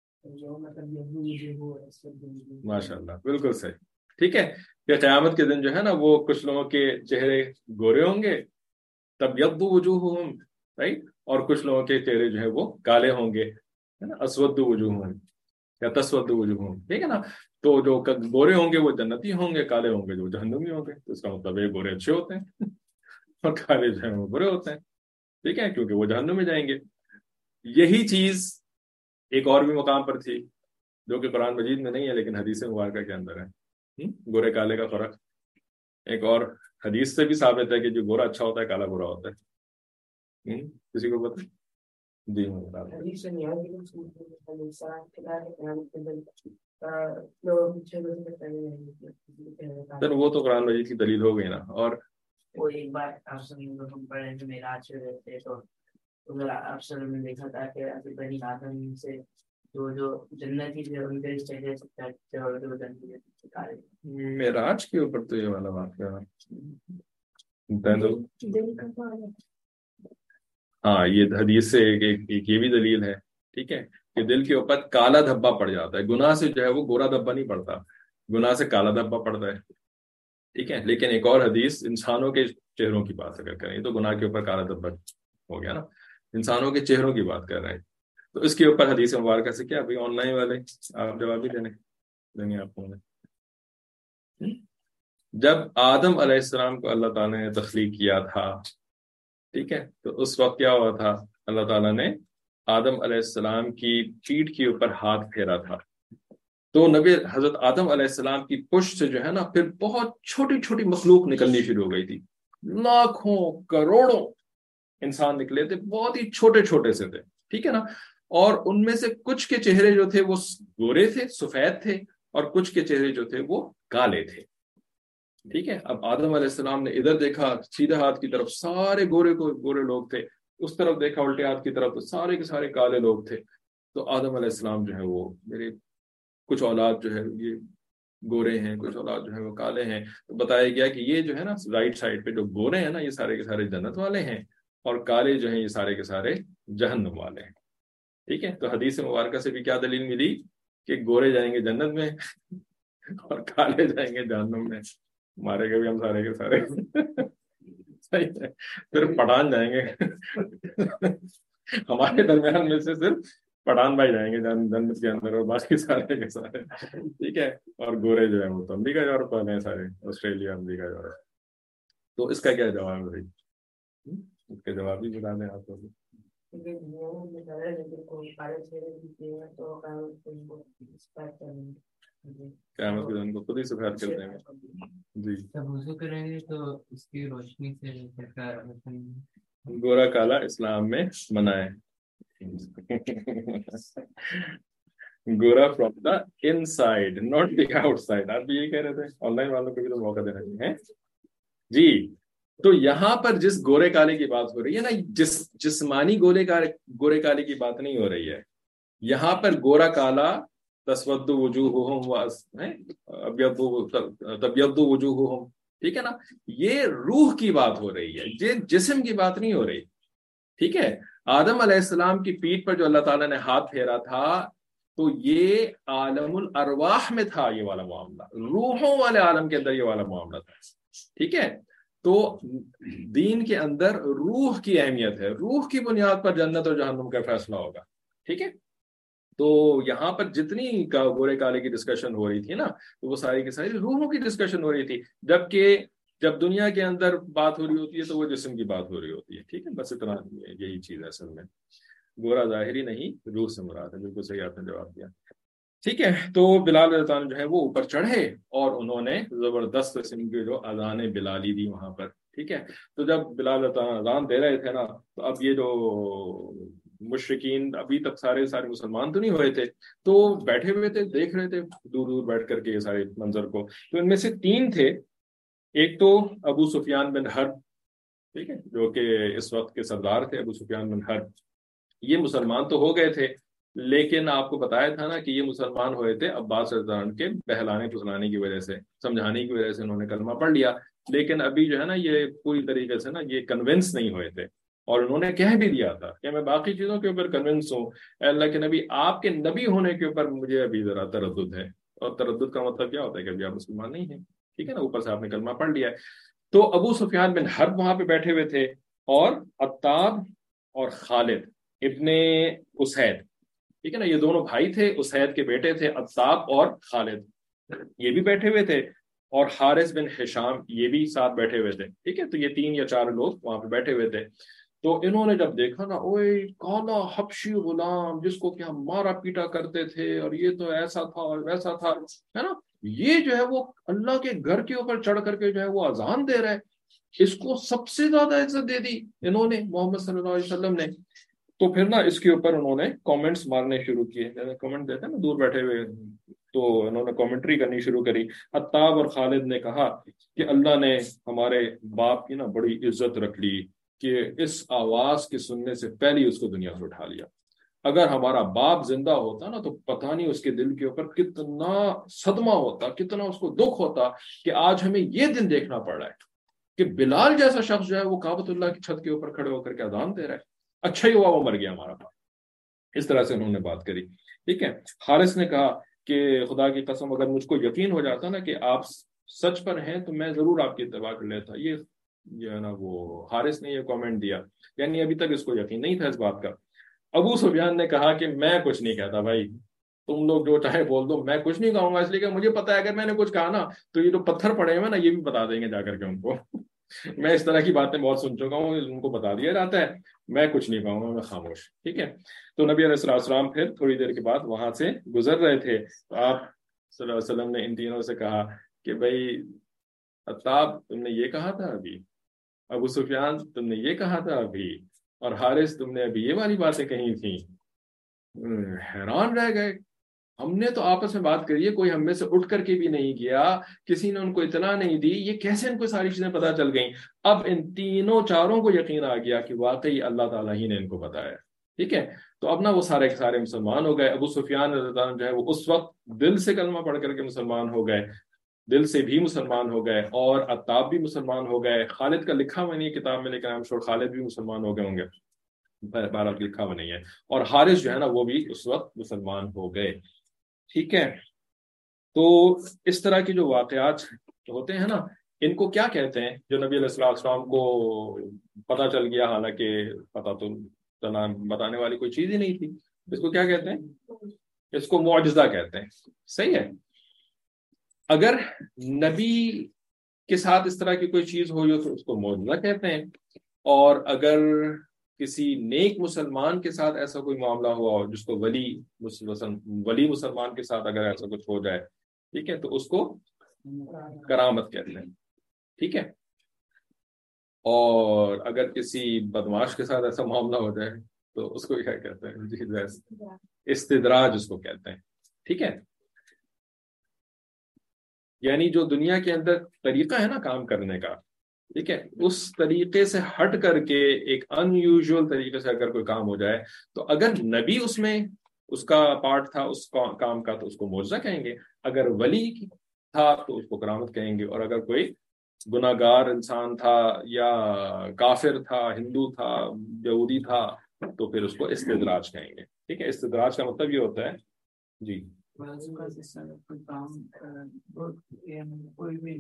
माशाल्लाह, बिल्कुल सही। ठीक है, कि क़यामत के दिन जो है ना वो कुछ लोगों के चेहरे गोरे होंगे, तब यब्दु वजूहुहुम, राइट, और कुछ लोगों के चेहरे जो है वो काले होंगे, है ना, अस्वद्दु वजूहुहुम या तस्वद्दु वजूहुहुम। ठीक है ना, تو جو گورے ہوں گے وہ جنتی ہوں گے, کالے ہوں گے جو جہنمی ہوں گے. تو اس کا مطلب ہے گورے اچھے ہوتے ہیں اور کالے جو ہیں وہ برے ہوتے ہیں, ٹھیک ہے, کیونکہ وہ جہنم میں جائیں گے. یہی چیز ایک اور بھی مقام پر تھی جو کہ قرآن مجید میں نہیں ہے لیکن حدیث مبارکہ کے اندر ہے, گورے کالے کا فرق. ایک اور حدیث سے بھی ثابت ہے کہ جو گورا اچھا ہوتا ہے کالا برا ہوتا ہے. کسی کو پتہ؟ جی سر وہ تو قرآن مجید کی دلیل ہو گئی نا. اور
وہ ایک بار آپ پڑھے جو معراج سے رہتے تو افسر نے دیکھا تھا کہ ابھی بنی آدم سے جو جو جنتی جو ان کے چہرے
معراج کے اوپر تو یہ والا واقعہ ہاں یہ حدیث سے ایک, ایک, ایک یہ بھی دلیل ہے, ٹھیک ہے, کہ دل کے اوپر کالا دھبا پڑ جاتا ہے. گناہ سے جو ہے وہ گورا دھبا نہیں پڑتا, گناہ سے کالا دھبا پڑتا ہے, ٹھیک ہے. لیکن ایک اور حدیث انسانوں کے چہروں کی بات اگر کریں تو گناہ کے اوپر کالا دھبا ہو گیا نا, انسانوں کے چہروں کی بات کر رہے ہیں. تو اس کے اوپر حدیث مبارکہ سے کیا ابھی آن لائن والے آپ جواب بھی دینے دیں گے آپ کو. جب آدم علیہ السلام کو اللہ تعالیٰ نے تخلیق کیا تھا, ٹھیک ہے, تو اس وقت کیا ہوا تھا, اللہ تعالیٰ نے آدم علیہ السلام کی پیٹھ کے اوپر ہاتھ پھیرا تھا. تو نبی حضرت آدم علیہ السلام کی پشت سے جو ہے نا پھر بہت چھوٹی چھوٹی مخلوق نکلنی شروع ہو گئی تھی. لاکھوں کروڑوں انسان نکلے تھے, بہت ہی چھوٹے چھوٹے سے تھے, ٹھیک ہے نا. اور ان میں سے کچھ کے چہرے جو تھے وہ گورے تھے, سفید تھے, اور کچھ کے چہرے جو تھے وہ کالے تھے, ٹھیک ہے. اب آدم علیہ السلام نے ادھر دیکھا سیدھے ہاتھ کی طرف سارے گورے کو گورے لوگ تھے, اس طرف دیکھا الٹے ہاتھ کی طرف تو سارے کے سارے کالے لوگ تھے. تو آدم علیہ السلام جو ہے وہ میرے کچھ اولاد جو ہے یہ گورے ہیں, کچھ اولاد جو ہے وہ کالے ہیں. تو بتایا گیا کہ یہ جو ہے نا رائٹ سائڈ پہ جو گورے ہیں نا یہ سارے کے سارے جنت والے ہیں, اور کالے جو ہیں یہ سارے کے سارے جہنم والے ہیں, ٹھیک ہے. تو حدیث مبارکہ سے بھی کیا دلیل ملی کہ گورے جائیں گے جنت میں اور کالے جائیں گے جہنم میں. مارے گا بھی ہم سارے کے سارے صحیح ہے, پھر پٹھان جائیں گے ہمارے درمیان میں سے صرف پٹھان بھائی جائیں گے جنت کے اندر, اور باقی سارے کے سارے, ٹھیک ہے. اور گورے جو ہیں وہ تو امریکہ یورپ والے ہیں سارے, آسٹریلیا امریکہ یورپ. تو اس کا کیا جواب ہے بھائی, اس کا جواب بھی بتا دیں آپ کو. قیامت کے دن کو خود ہی سفید کر دیں گے. جی
جب وضو کریں گے تو اس کی روشنی سے
گورا کالا اسلام میں منع ہے. گورا from the inside not the outside. آپ بھی یہ کہہ رہے تھے, آن لائن والوں کو بھی تو موقع دینا چاہیے جی. تو یہاں پر جس گورے کالے کی بات ہو رہی ہے نا, جس جسمانی گورے کالے گورے کالے کی بات نہیں ہو رہی ہے یہاں پر. گورا کالا تسود وجوہہم تبیض وجوہہم, ٹھیک ہے نا, یہ روح کی بات ہو رہی ہے, یہ جسم کی بات نہیں ہو رہی, ٹھیک ہے. آدم علیہ السلام کی پیٹھ پر جو اللہ تعالیٰ نے ہاتھ پھیرا تھا تو یہ عالم الارواح میں تھا, یہ والا معاملہ روحوں والے عالم کے اندر یہ والا معاملہ تھا, ٹھیک ہے. تو دین کے اندر روح کی اہمیت ہے, روح کی بنیاد پر جنت اور جہنم کا فیصلہ ہوگا, ٹھیک ہے. تو یہاں پر جتنی گورے کالے کی ڈسکشن ہو رہی تھی نا تو وہ ساری کی ساری روحوں کی ڈسکشن ہو رہی تھی, جبکہ جب دنیا کے اندر بات ہو رہی ہوتی ہے تو وہ جسم کی بات ہو رہی ہوتی ہے, ٹھیک ہے. بس اتنا یہی چیز ہے اصل میں. گورا ظاہری نہیں روح سے مراد ہے. بالکل صحیح آپ نے جواب دیا, ٹھیک ہے. تو بلال رضی اللہ عنہ جو ہے وہ اوپر چڑھے اور انہوں نے زبردست قسم کی جو اذانیں بلالی دی وہاں پر, ٹھیک ہے. تو جب بلال رضی اللہ عنہ اذان دے رہے تھے نا تو اب یہ جو مشرکین ابھی تک سارے سارے مسلمان تو نہیں ہوئے تھے, تو بیٹھے ہوئے تھے, دیکھ رہے تھے دور دور بیٹھ کر کے یہ سارے منظر کو. تو ان میں سے تین تھے, ایک تو ابو سفیان بن حرب, ٹھیک ہے, جو کہ اس وقت کے سردار تھے. ابو سفیان بن حرب یہ مسلمان تو ہو گئے تھے, لیکن آپ کو بتایا تھا نا کہ یہ مسلمان ہوئے تھے عباس رضی اللہ عنہ کے بہلانے پھسلانے کی وجہ سے, سمجھانے کی وجہ سے انہوں نے کلمہ پڑھ لیا. لیکن ابھی جو ہے نا یہ پوری طریقے سے نا یہ کنونس نہیں ہوئے تھے, اور انہوں نے کہہ بھی دیا تھا کہ میں باقی چیزوں کے اوپر کنونس ہوں, اے اللہ کے نبی آپ کے نبی ہونے کے اوپر مجھے ابھی ذرا تردد ہے. اور تردد کا مطلب کیا ہوتا ہے کہ ابھی آپ مسلمان نہیں ہیں, ٹھیک ہے نا, اوپر سے آپ نے کلمہ پڑھ لیا ہے. تو ابو سفیان بن حرب وہاں پہ بیٹھے ہوئے تھے, اور عتاب اور خالد ابن اسید, ٹھیک ہے نا, یہ دونوں بھائی تھے, اسید کے بیٹے تھے عتاب اور خالد. یہ بھی بیٹھے ہوئے تھے، اور حارث بن ہشام یہ بھی ساتھ بیٹھے ہوئے تھے، ٹھیک ہے، تو یہ تین یا چار لوگ وہاں پہ بیٹھے ہوئے تھے. تو انہوں نے جب دیکھا نا، اوے کالا حبشی غلام جس کو کہ ہم مارا پیٹا کرتے تھے، اور یہ تو ایسا تھا اور ویسا تھا، ہے نا، یہ جو ہے وہ اللہ کے گھر کے اوپر چڑھ کر کے جو ہے وہ اذان دے رہا ہے، اس کو سب سے زیادہ عزت دے دی انہوں نے، محمد صلی اللہ علیہ وسلم نے. تو پھر نا اس کے اوپر انہوں نے کامنٹس مارنے شروع کیے، کامنٹ دیتے ہیں نا دور بیٹھے ہوئے، تو انہوں نے کامنٹری کرنی شروع کری. عطاب اور خالد نے کہا کہ اللہ نے ہمارے باپ کی نا بڑی عزت رکھ لی کہ اس آواز کے سننے سے پہلے اس کو دنیا سے اٹھا لیا. اگر ہمارا باپ زندہ ہوتا نا تو پتہ نہیں اس کے دل کے اوپر کتنا صدمہ ہوتا، کتنا اس کو دکھ ہوتا کہ آج ہمیں یہ دن دیکھنا پڑ رہا ہے کہ بلال جیسا شخص جو ہے وہ کعبۃ اللہ کی چھت کے اوپر کھڑے ہو کر کے اذان دے رہا ہے. اچھا ہی ہوا وہ مر گیا ہمارا باپ. اس طرح سے انہوں نے بات کری. ٹھیک ہے. حارث نے کہا کہ خدا کی قسم اگر مجھ کو یقین ہو جاتا نا کہ آپ سچ پر ہیں تو میں ضرور آپ کی اتباع کر لیتا. یہ جو ہے نا وہ حارث نے یہ کامنٹ دیا، یعنی ابھی تک اس کو یقین نہیں تھا اس بات کا. ابو سفیان نے کہا کہ میں کچھ نہیں کہتا بھائی، تم لوگ جو چاہے بول دو، میں کچھ نہیں کہوں گا، اس لیے کہ مجھے پتا ہے اگر میں نے کچھ کہا نا تو یہ جو پتھر پڑے ہوئے نا یہ بھی بتا دیں گے جا کر کے ان کو. میں اس طرح کی باتیں بہت سن چکا ہوں، ان کو بتا دیا جاتا ہے، میں کچھ نہیں کہوں گا، میں خاموش. ٹھیک ہے. تو نبی علیہ السلام پھر تھوڑی دیر کے بعد وہاں سے گزر رہے تھے. تو آپ صلی اللہ علیہ وسلم نے ان تینوں سے کہا کہ بھائی عطاب تم نے یہ کہا تھا ابھی، ابو سفیان تم نے یہ کہا تھا ابھی، اور حارث تم نے ابھی یہ والی باتیں کہی تھیں. حیران رہ گئے. ہم نے تو آپس میں بات کری ہے، کوئی ہم میں سے اٹھ کر کے بھی نہیں گیا، کسی نے ان کو اطلاع نہیں دی، یہ کیسے ان کو ساری چیزیں پتہ چل گئیں. اب ان تینوں چاروں کو یقین آ گیا کہ واقعی اللہ تعالیٰ ہی نے ان کو بتایا. ٹھیک ہے. تو اب نا وہ سارے کے سارے مسلمان ہو گئے. ابو سفیان رضی اللہ عنہ جو ہے وہ اس وقت دل سے کلمہ پڑھ کر کے مسلمان ہو گئے، دل سے بھی مسلمان ہو گئے، اور عطاب بھی مسلمان ہو گئے. خالد کا لکھا ہوا نہیں کتاب میں، لیکن I'm sure خالد بھی مسلمان ہو گئے ہوں گے، بہرحال لکھا ہوا نہیں ہے. اور حارث جو ہے نا وہ بھی اس وقت مسلمان ہو گئے. ٹھیک ہے. تو اس طرح کے جو واقعات ہوتے ہیں نا، ان کو کیا کہتے ہیں؟ جو نبی علیہ السلام کو پتہ چل گیا، حالانکہ پتہ تو بتانے والی کوئی چیز ہی نہیں تھی، اس کو کیا کہتے ہیں؟ اس کو معجزہ کہتے ہیں. صحیح ہے. اگر نبی کے ساتھ اس طرح کی کوئی چیز ہوئی ہو تو اس کو معجزہ کہتے ہیں، اور اگر کسی نیک مسلمان کے ساتھ ایسا کوئی معاملہ ہوا ہو، جس کو ولی ولی مسلمان کے ساتھ اگر ایسا کچھ ہو جائے، ٹھیک ہے، تو اس کو کرامت کہتے ہیں. ٹھیک ہے. اور اگر کسی بدماش کے ساتھ ایسا معاملہ ہو جائے تو اس کو کیا کہتے ہیں؟ استدراج اس کو کہتے ہیں. ٹھیک ہے. یعنی جو دنیا کے اندر طریقہ ہے نا کام کرنے کا، ٹھیک ہے، اس طریقے سے ہٹ کر کے ایک ان یوزول طریقے سے اگر کوئی کام ہو جائے تو اگر نبی اس میں اس کا پارٹ تھا اس کام کا تو اس کو معجزہ کہیں گے، اگر ولی تھا تو اس کو کرامت کہیں گے، اور اگر کوئی گناہ گار انسان تھا یا کافر تھا، ہندو تھا، یہودی تھا، تو پھر اس کو استدراج کہیں گے. ٹھیک ہے. استدراج کا مطلب یہ ہوتا ہے جی کوئی بھی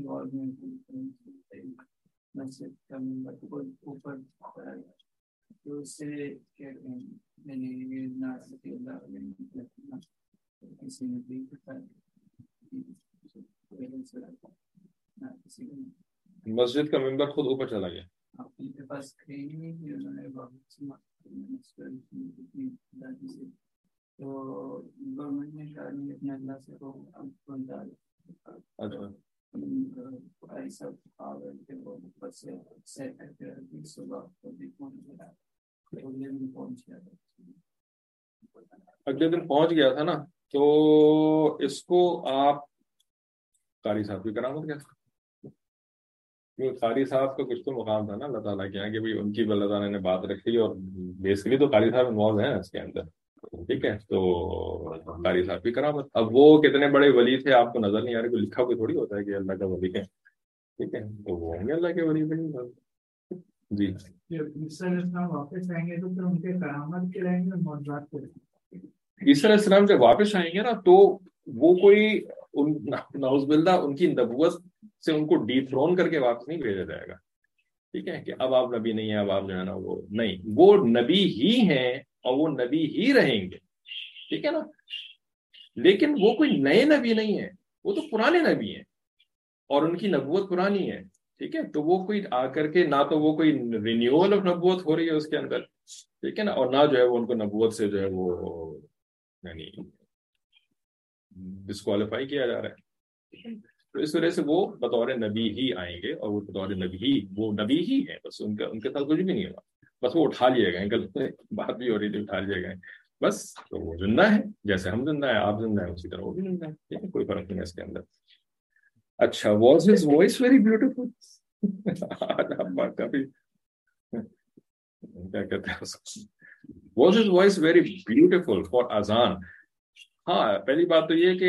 اوپر مسجد کا ممبر خود اوپر چلا گیا. تو گورنمنٹ نے اپنے اللہ سے اگلے دن پہنچ گیا تھا نا، تو اس کو آپ قاری صاحب کی کرامت کہتے ہیں، کیونکہ قاری صاحب کا کچھ تو مقام تھا نا اللہ تعالیٰ کے یہاں کہ بھائی ان کی اللہ تعالیٰ نے بات رکھی، اور بیسکلی تو قاری صاحب انوالو ہیں اس کے اندر. ٹھیک ہے. تو قاری صاحب کی کرامت. اب وہ کتنے بڑے ولی تھے آپ کو نظر نہیں آ رہے، کوئی لکھا کوئی تھوڑی ہوتا ہے کہ اللہ کا ولی ہے. ٹھیک ہے. تو وہ ہوں گے اللہ کے ولی بھائی. جی واپس آئیں گے تو پھر ان کے کرامت کے رہیں گے، معجزات کے رہیں گے. عیسیٰ علیہ السلام جب واپس آئیں گے نا تو وہ کوئی نعوذ باللہ ان کی نبوت سے ان کو ڈی تھرون کر کے واپس نہیں بھیجا جائے گا. ٹھیک ہے. کہ اب آپ نبی نہیں ہیں، اب آپ جو ہے نا وہ نہیں، وہ نبی ہی ہیں اور وہ نبی ہی رہیں گے. ٹھیک ہے نا. لیکن وہ کوئی نئے نبی نہیں ہے، وہ تو پرانے نبی ہیں اور ان کی نبوت پرانی ہے، ٹھیک ہے، تو وہ کوئی آ کر کے نہ تو وہ کوئی رینیول آف نبوت ہو رہی ہے اس کے اندر، ٹھیک ہے نا، اور نہ جو ہے وہ ان کو نبوت سے جو ہے وہ یعنی ڈسکوالیفائی کیا جا رہا ہے، تو اس وجہ سے وہ بطور نبی ہی آئیں گے، اور وہ بطور نبی ہی وہ نبی ہی ہے، بس ان کا ان کے ساتھ کچھ بھی نہیں ہوگا، بس وہ اٹھا لیے گئے، کل بات بھی ہو رہی تھی اٹھا لیے گئے بس، تو وہ زندہ ہے جیسے ہم زندہ ہیں، آپ زندہ ہیں اسی طرح وہ بھی زندہ ہے، ٹھیک ہے، کوئی فرق نہیں ہے اس کے اندر. اچھا was his voice very beautiful, آج آپ بات کافی کیا کہتے ہیں اس کو، was his voice very beautiful for اذان. ہاں پہلی بات تو یہ کہ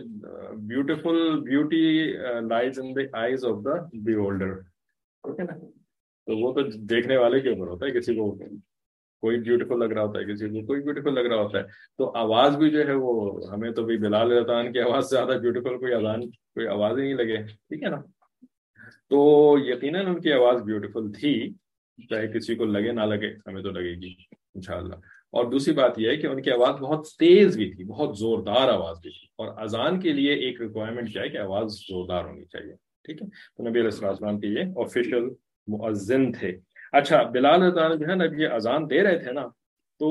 beautiful beauty lies in the eyes of the beholder, ٹھیک ہے نا، تو وہ تو دیکھنے والے کے اوپر ہوتا ہے، کسی کو کوئی بیوٹیفل لگ رہا ہوتا ہے، کسی کو کوئی بیوٹیفل لگ رہا ہوتا ہے. تو آواز بھی جو ہے وہ ہمیں تو بھی بلال اذان کی آواز سے زیادہ بیوٹیفل کوئی اذان کوئی آواز ہی نہیں لگے، ٹھیک ہے نا. تو یقیناً ان کی آواز بیوٹیفل تھی، چاہے کسی کو لگے نہ لگے، ہمیں تو لگے گی انشاءاللہ. اور دوسری بات یہ ہے کہ ان کی آواز بہت تیز بھی تھی، بہت زوردار آواز بھی تھی، اور اذان کے لیے ایک ریکوائرمنٹ کیا ہے کہ آواز زوردار ہونی چاہیے، ٹھیک ہے. تو نبی علیہ السلام کے یہ آفیشیل مؤذن تھے. اچھا بلال اذان جو ہے نا یہ اذان دے رہے تھے نا، تو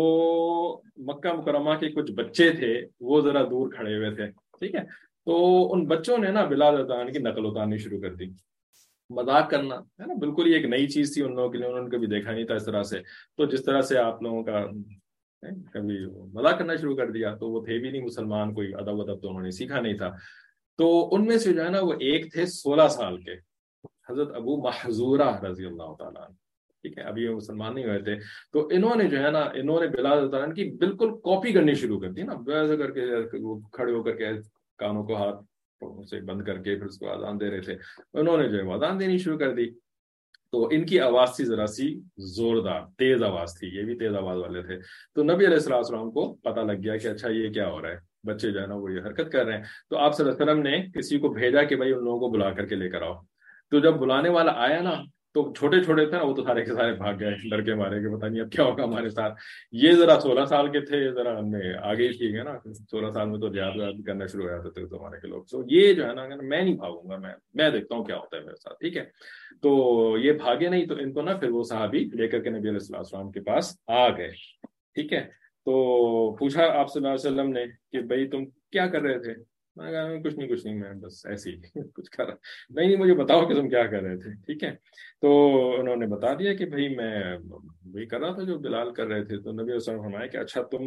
مکہ مکرمہ کے کچھ بچے تھے وہ ذرا دور کھڑے ہوئے تھے، ٹھیک ہے. تو ان بچوں نے نا بلال اذان کی نقل اتارنی شروع کر دی، مذاق کرنا ہے نا، بالکل یہ ایک نئی چیز تھی ان لوگوں کے لیے، انہوں نے کبھی دیکھا نہیں تھا اس طرح سے. تو جس طرح سے آپ لوگوں کا کبھی مذاق کرنا شروع کر دیا، تو وہ تھے بھی نہیں مسلمان، کوئی ادب ادب تو انہوں نے سیکھا نہیں تھا. تو ان میں سے جو ہے نا وہ ایک تھے سولہ سال کے حضرت ابو محذورہ رضی اللہ تعالیٰ، ٹھیک ہے، ابھی وہ مسلمان نہیں ہوئے تھے. تو انہوں نے جو ہے نا انہوں نے بلال اذان کی بالکل کاپی کرنی شروع کر دی نا، ویسے کر کے کھڑے ہو کر کے کانوں کو ہاتھ سے بند کر کے پھر اس کو اذان دے رہے تھے، انہوں نے جو ہے اذان دینی شروع کر دی. تو ان کی آواز تھی ذرا سی زوردار، تیز آواز تھی، یہ بھی تیز آواز والے تھے. تو نبی علیہ السلام السلام کو پتہ لگ گیا کہ اچھا یہ کیا ہو رہا ہے، بچے جو ہے نا وہ یہ حرکت کر رہے ہیں. تو آپ صلی اللہ علیہ وسلم نے کسی کو بھیجا کہ بھائی ان لوگوں کو بلا کر کے لے کر آؤ. تو جب بلانے والا آیا نا تو چھوٹے چھوٹے تھے نا، وہ تو سارے کے سارے بھاگ گئے ڈر کے مارے کہ پتہ نہیں اب کیا ہوگا ہمارے ساتھ. یہ ذرا سولہ سال کے تھے، ذرا ہم نے آگے ہی ٹھیک ہے نا، سولہ سال میں تو جہاد وہاد کرنا شروع ہو جاتے تھے تمہارے کے لوگ. تو یہ جو ہے نا میں نہیں بھاگوں گا، میں میں دیکھتا ہوں کیا ہوتا ہے میرے ساتھ، ٹھیک ہے. تو یہ بھاگے نہیں، تو ان کو نا پھر وہ صحابی لے کر کے نبی علیہ السلام کے پاس آ گئے، ٹھیک ہے. تو پوچھا آپ صلی اللہ علیہ وسلم نے کہ بھائی تم کیا کر رہے تھے؟ میں نے کہا کچھ نہیں کچھ نہیں میں بس ایسے ہی کچھ کر رہا نہیں نہیں مجھے بتاؤ کہ تم کیا کر رہے تھے، ٹھیک ہے. تو انہوں نے بتا دیا کہ بھائی میں وہی کر رہا تھا جو بلال کر رہے تھے. تو نبی علیہ السلام فرمایا کہ اچھا تم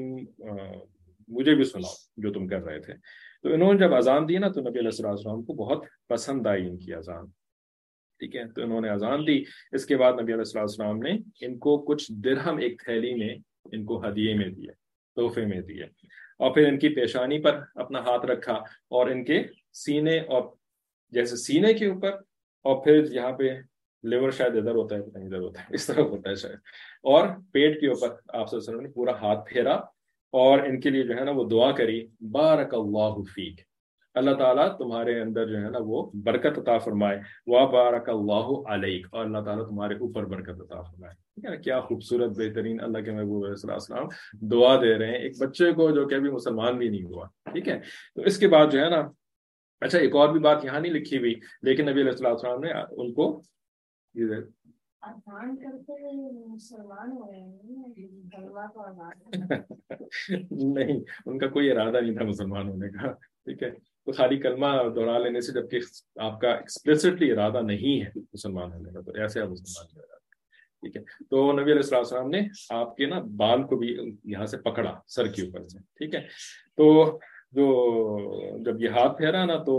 مجھے بھی سناؤ جو تم کر رہے تھے. تو انہوں نے جب اذان دی نا تو نبی علیہ السلام کو بہت پسند آئی ان کی اذان، ٹھیک ہے. تو انہوں نے اذان دی. اس کے بعد نبی علیہ السلام نے ان کو کچھ درہم ایک تھیلی میں ان کو ہدیے میں دیے، تحفے میں دیے، اور پھر ان کی پیشانی پر اپنا ہاتھ رکھا اور ان کے سینے، اور جیسے سینے کے اوپر، اور پھر یہاں پہ لیور شاید ادھر ہوتا ہے پتہ نہیں ادھر ہوتا ہے اس طرح ہوتا ہے شاید، اور پیٹ کے اوپر آپ صلی اللہ علیہ وسلم نے پورا ہاتھ پھیرا اور ان کے لیے جو ہے نا وہ دعا کری، بارک اللہ فیک، اللہ تعالیٰ تمہارے اندر جو ہے نا وہ برکت عطا فرمائے، وبارک اللہ علیک، اور اللہ تعالیٰ تمہارے اوپر برکت عطا فرمائے. ٹھیک ہے نا، کیا خوبصورت بہترین اللہ کے محبوب علیہ السلام دعا دے رہے ہیں ایک بچے کو جو کہ ابھی مسلمان بھی نہیں ہوا، ٹھیک ہے. تو اس کے بعد جو ہے نا اچھا ایک اور بھی بات یہاں نہیں لکھی ہوئی، لیکن نبی علیہ السلام نے ان کو نہیں ان کا کوئی ارادہ نہیں تھا مسلمان ہونے کا، ٹھیک ہے. تو خالی کلمہ دوہرا لینے سے جبکہ آپ کا ایکسپلیسٹلی ارادہ نہیں ہے مسلمان ہونے کا، تو ایسے آپ مسلمان نہیں ارادہ، ٹھیک ہے. تو نبی علیہ السلام نے آپ کے نا بال کو بھی یہاں سے پکڑا سر کے اوپر سے، ٹھیک ہے. تو جو جب یہ ہاتھ پھیرا نا تو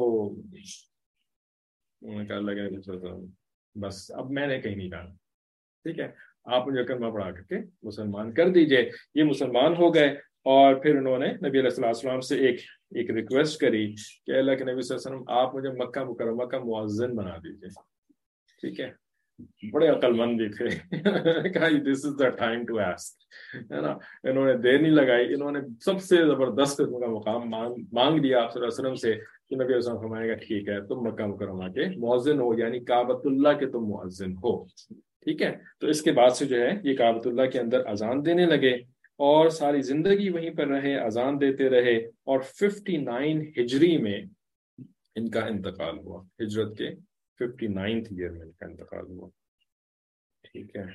کہا لگا بس اب میں نے کہیں نہیں کہا، ٹھیک ہے، آپ مجھے کلمہ پڑھا کر کے مسلمان کر دیجئے. یہ مسلمان ہو گئے، اور پھر انہوں نے نبی علیہ السلام سے ایک ایک ریکویسٹ کری کہ اللہ کے نبی صلی اللہ علیہ وسلم آپ مجھے مکہ مکرمہ کا مؤذن بنا دیجئے، ٹھیک ہے. بڑے عقل مند بھی تھے، کہا this is the time to ask, ہے نا. انہوں نے دیر نہیں لگائی، انہوں نے سب سے زبردست قسم کا مقام مانگ مانگ لیا آپ صلی اللہ علیہ وسلم سے کہ نبی علیہ السلام فرمائے گا ٹھیک ہے تم مکہ مکرمہ کے مؤذن ہو، یعنی کعبۃ اللہ کے تم مؤذن ہو، ٹھیک ہے. تو اس کے بعد سے جو ہے یہ کعبۃ اللہ کے اندر اذان دینے لگے، اور ساری زندگی وہیں پر رہے، اذان دیتے رہے. اور ففٹی نائن ہجری میں ان کا انتقال ہوا، ہجرت کے ففٹی نائنتھ ایئر میں ان کا انتقال ہوا. ٹھیک ہے.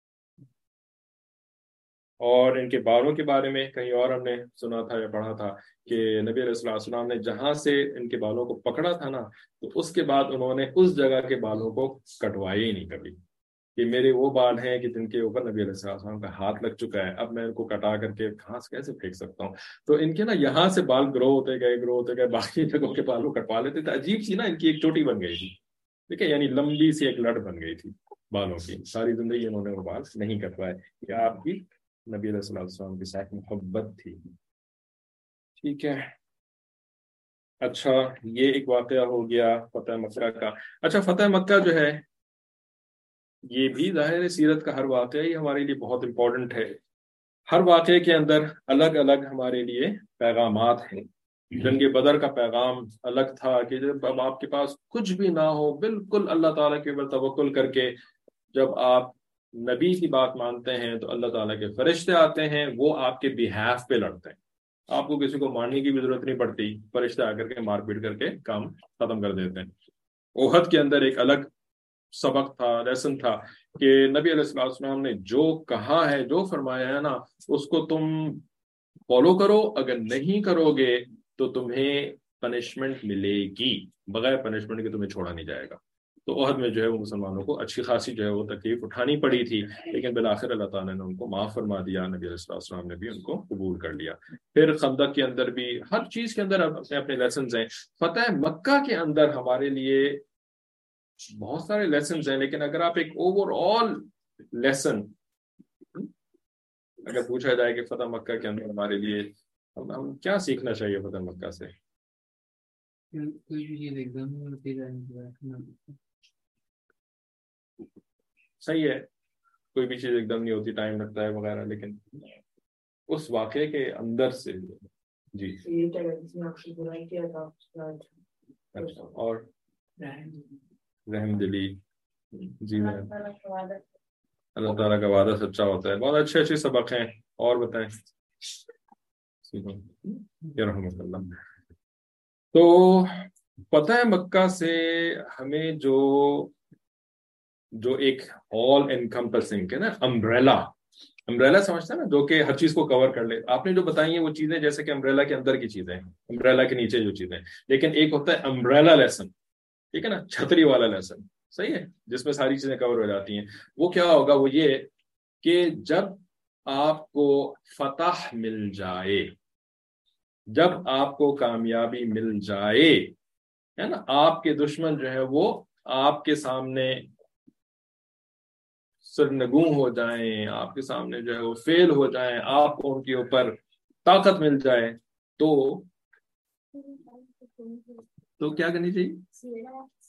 اور ان کے بالوں کے بارے میں کہیں اور ہم نے سنا تھا یا پڑھا تھا کہ نبی علیہ الصلوۃ والسلام نے جہاں سے ان کے بالوں کو پکڑا تھا نا، تو اس کے بعد انہوں نے اس جگہ کے بالوں کو کٹوائے ہی نہیں کبھی، کہ میرے وہ بال ہیں کہ جن کے اوپر نبی علیہ الصلوۃ والسلام کا ہاتھ لگ چکا ہے، اب میں ان کو کٹا کر کے گھاس کیسے پھینک سکتا ہوں. تو ان کے نا یہاں سے بال گرو ہوتے گئے گرو ہوتے گئے باقی جگہوں کے بالوں کٹوا لیتے تھے. عجیب سی نا ان کی ایک چوٹی بن گئی تھی، ٹھیک ہے، یعنی لمبی سی ایک لڑ بن گئی تھی بالوں کی. ساری زندگی انہوں نے وہ بال نہیں کٹوائے. کیا آپ کی نبی علیہ الصلوۃ والسلام کے ساتھ محبت تھی. ٹھیک ہے. اچھا، یہ ایک واقعہ ہو گیا فتح مکہ کا. اچھا، فتح مکہ جو ہے یہ بھی ظاہر ہے سیرت کا ہر واقعہ ہی ہمارے لیے بہت امپورٹنٹ ہے. ہر واقعے کے اندر الگ الگ ہمارے لیے پیغامات ہیں. جنگ بدر کا پیغام الگ تھا کہ جب اب آپ کے پاس کچھ بھی نہ ہو، بالکل اللہ تعالیٰ کے اوپر توکل کر کے جب آپ نبی کی بات مانتے ہیں تو اللہ تعالیٰ کے فرشتے آتے ہیں، وہ آپ کے بیہاف پہ لڑتے ہیں. آپ کو کسی کو مارنے کی بھی ضرورت نہیں پڑتی، فرشتے آ کر کے مار پیٹ کر کے کام ختم کر دیتے ہیں. احد کے اندر ایک الگ سبق تھا، لیسن تھا کہ نبی علیہ الصلوۃ والسلام نے جو کہا ہے، جو فرمایا ہے نا، اس کو تم فالو کرو. اگر نہیں کرو گے تو تمہیں پنشمنٹ ملے گی، بغیر پنشمنٹ کے تمہیں چھوڑا نہیں جائے گا. تو احد میں جو ہے وہ مسلمانوں کو اچھی خاصی جو ہے وہ تکلیف اٹھانی پڑی تھی، لیکن بالآخر اللہ تعالیٰ نے ان کو معاف فرما دیا. نبی علیہ الصلوۃ والسلام نے بھی ان کو قبول کر لیا. پھر خندق کے اندر بھی ہر چیز کے اندر اپنے اپنے لیسنز ہیں. فتح مکہ کے اندر ہمارے لیے بہت سارے لیسنز ہیں، لیکن اگر آپ ایک اوور آل لیسن اگر پوچھا جائے کہ فتح مکہ کے اندر ہمارے لیے ہم, ہم کیا سیکھنا چاہیے فتح مکہ سے؟
کوئی بھی چیز ایک دم ہوتی رہے.
صحیح ہے، کوئی بھی چیز ایک دم نہیں ہوتی، ٹائم لگتا ہے وغیرہ، لیکن اس واقعے کے اندر سے جی. اچھا، اور رحم دلی، جی اللہ تعالیٰ کا وعدہ سچا ہوتا ہے. بہت اچھے اچھے سبق ہیں. اور بتائیں. رحمۃ اللہ. تو فتح مکہ سے ہمیں جو جو ایک آل انکمپسنگ ہے نا، امبریلا امبریلا سمجھتا ہے نا، جو کہ ہر چیز کو کور کر لے. آپ نے جو بتائی ہیں وہ چیزیں جیسے کہ امبریلا کے اندر کی چیزیں، امبریلا کے نیچے جو چیزیں، لیکن ایک ہوتا ہے امبریلا لیسن، ٹھیک ہے نا، چھتری والا لیسن، صحیح ہے، جس میں ساری چیزیں کور ہو جاتی ہیں. وہ کیا ہوگا؟ وہ یہ کہ جب آپ کو فتح مل جائے، جب آپ کو کامیابی مل جائے، ہے نا، آپ کے دشمن جو ہے وہ آپ کے سامنے سرنگوں ہو جائیں، آپ کے سامنے جو ہے وہ فیل ہو جائیں، آپ کو ان کے اوپر طاقت مل جائے، تو تو کیا کرنی چاہیے؟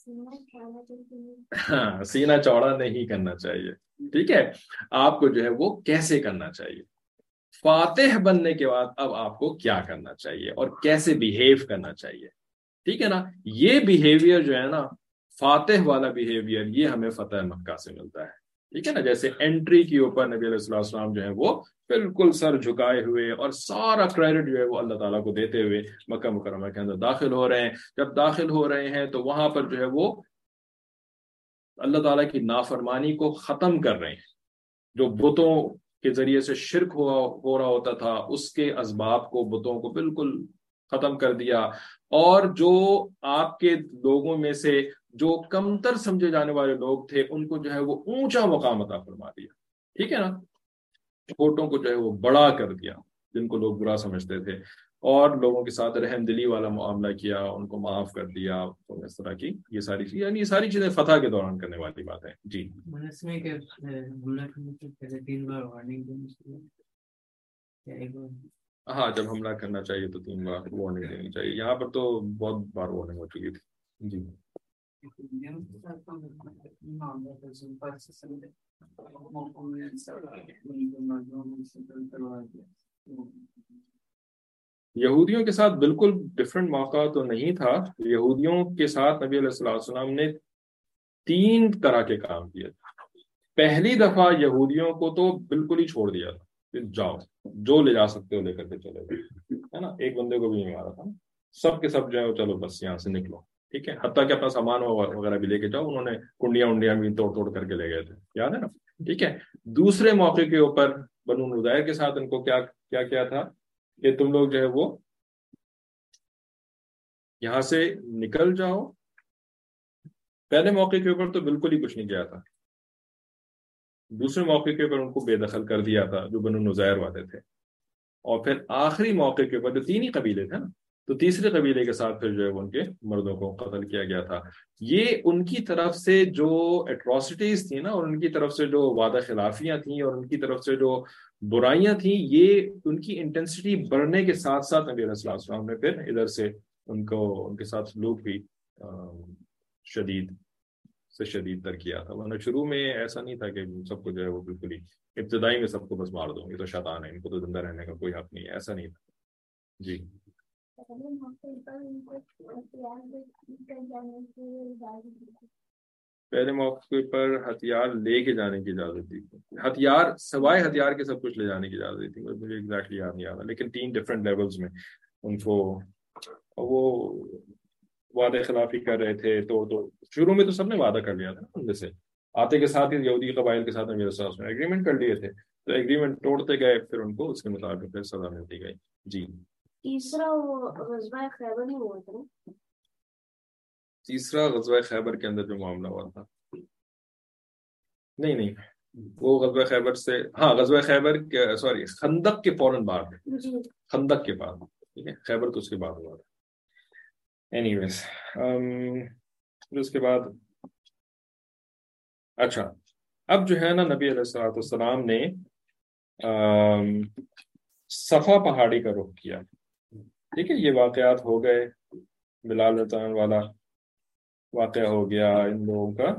ہاں، سینہ چوڑا نہیں کرنا چاہیے. ٹھیک ہے. آپ کو جو ہے وہ کیسے کرنا چاہیے؟ فاتح بننے کے بعد اب آپ کو کیا کرنا چاہیے اور کیسے بیہیو کرنا چاہیے. ٹھیک ہے نا. یہ بیہیویئر جو ہے نا، فاتح والا بیہیویئر، یہ ہمیں فتح مکہ سے ملتا ہے. ٹھیک ہے نا. جیسے انٹری کے اوپر نبی علیہ الصلوۃ والسلام جو ہے وہ بالکل سر جھکائے ہوئے اور سارا کریڈٹ جو ہے وہ اللہ تعالیٰ کو دیتے ہوئے مکہ مکرمہ کے اندر داخل ہو رہے ہیں. جب داخل ہو رہے ہیں تو وہاں پر جو ہے وہ اللہ تعالیٰ کی نافرمانی کو ختم کر رہے ہیں. جو بتوں کے ذریعے سے شرک ہوا ہو رہا ہوتا تھا، اس کے اسباب کو، بتوں کو بالکل ختم کر دیا. اور جو آپ کے لوگوں میں سے جو کمتر سمجھے جانے والے لوگ تھے، ان کو جو ہے وہ اونچا مقام عطا فرما دیا. ٹھیک ہے نا. چھوٹوں کو جو ہے وہ بڑا کر دیا، جن کو لوگ برا سمجھتے تھے، اور لوگوں کے ساتھ رحم دلی والا معاملہ کیا، ان کو معاف کر دیا. تو اس طرح کی یہ ساری چیزیں، یعنی یہ ساری چیزیں فتح کے دوران کرنے والی بات ہے. جی. ہاں، جب حملہ کرنا چاہیے تو تین بار وارننگ دینی چاہیے. یہاں پر تو بہت بار وارننگ ہو چکی تھی. جی. یہودیوں کے ساتھ بالکل ڈفرینٹ موقع تو نہیں تھا. یہودیوں کے ساتھ نبی علیہ الصلوۃ والسلام نے تین طرح کے کام کیے تھے. پہلی دفعہ یہودیوں کو تو بالکل ہی چھوڑ دیا تھا کہ جاؤ، جو لے جا سکتے ہو لے کر کے چلے گئے، ہے نا. ایک بندے کو بھی نہیں مارا تھا، سب کے سب جو ہے چلو بس یہاں سے نکلو. ٹھیک ہے، حتیٰ کہ اپنا سامان وغیرہ بھی لے کے جاؤ، انہوں نے کنڈیاں انڈیاں بھی توڑ توڑ کر کے لے گئے تھے، یاد ہے نا. ٹھیک ہے. دوسرے موقع کے اوپر بنو نضیر کے ساتھ ان کو کیا کیا کیا تھا کہ تم لوگ جو ہے وہ یہاں سے نکل جاؤ. پہلے موقع کے اوپر تو بالکل ہی کچھ نہیں کیا تھا، دوسرے موقع کے اوپر ان کو بے دخل کر دیا تھا جو بنو نضیر والے تھے، اور پھر آخری موقع کے اوپر جو تین ہی قبیلے تھے نا، تو تیسرے قبیلے کے ساتھ پھر جو ہے ان کے مردوں کو قتل کیا گیا تھا. یہ ان کی طرف سے جو ایٹراسٹیز تھیں نا، اور ان کی طرف سے جو وعدہ خلافیاں تھیں، اور ان کی طرف سے جو برائیاں تھیں، یہ ان کی انٹینسٹی بڑھنے کے ساتھ ساتھ نبی علیہ الصلوۃ والسلام نے پھر ادھر سے ان کو ان کے ساتھ سلوک بھی شدید سے شدید تر کیا تھا. ورنہ شروع میں ایسا نہیں تھا کہ سب کو جو ہے وہ بالکل ہی ابتدائی میں سب کو بس مار دوں، یہ تو شیطان ہے، ان کو تو زندہ رہنے کا کوئی حق نہیں ہے، ایسا نہیں تھا. جی پہلے موقع پر ہتھیار لے کے جانے کی اجازت دی، ہتھیار سوائے ہتھیار کے سب کچھ لے جانے کی اجازت دی تھی، مجھے ایگزیکٹلی یاد نہیں آ رہا، لیکن تین ڈفرینٹ لیولز میں ان کو وہ وعدے خلافی کر رہے تھے. تو تو شروع میں تو سب نے وعدہ کر لیا تھا ان میں سے، آتے کے ساتھ ہی یہودی قبائل کے ساتھ نبی صلی اللہ علیہ وسلم نے ایگریمنٹ کر لیے تھے، تو ایگریمنٹ توڑتے گئے، پھر ان کو اس کے مطابق پھر سزا ملتی گئی. جی
تیسرا وہ غزوہ خیبر نہیں ہوا تھا نا؟
تیسرا غزوہ خیبر کے اندر جو معاملہ ہوا تھا، نہیں نہیں وہ غزوہ خیبر سے، ہاں غزوہ خیبر کے سوری خندق کے فوراً بعد،
جی
خندق کے بعد، ٹھیک ہے، خیبر تو اس کے بعد ہوا تھا. اینی ویز پھر اس کے بعد اچھا اب جو ہے نا نبی علیہ الصلوۃ والسلام نے صفا پہاڑی کا رخ کیا. ٹھیک ہے، یہ واقعات ہو گئے، بلال رضی اللہ عنہ والا واقعہ ہو گیا، ان لوگوں کا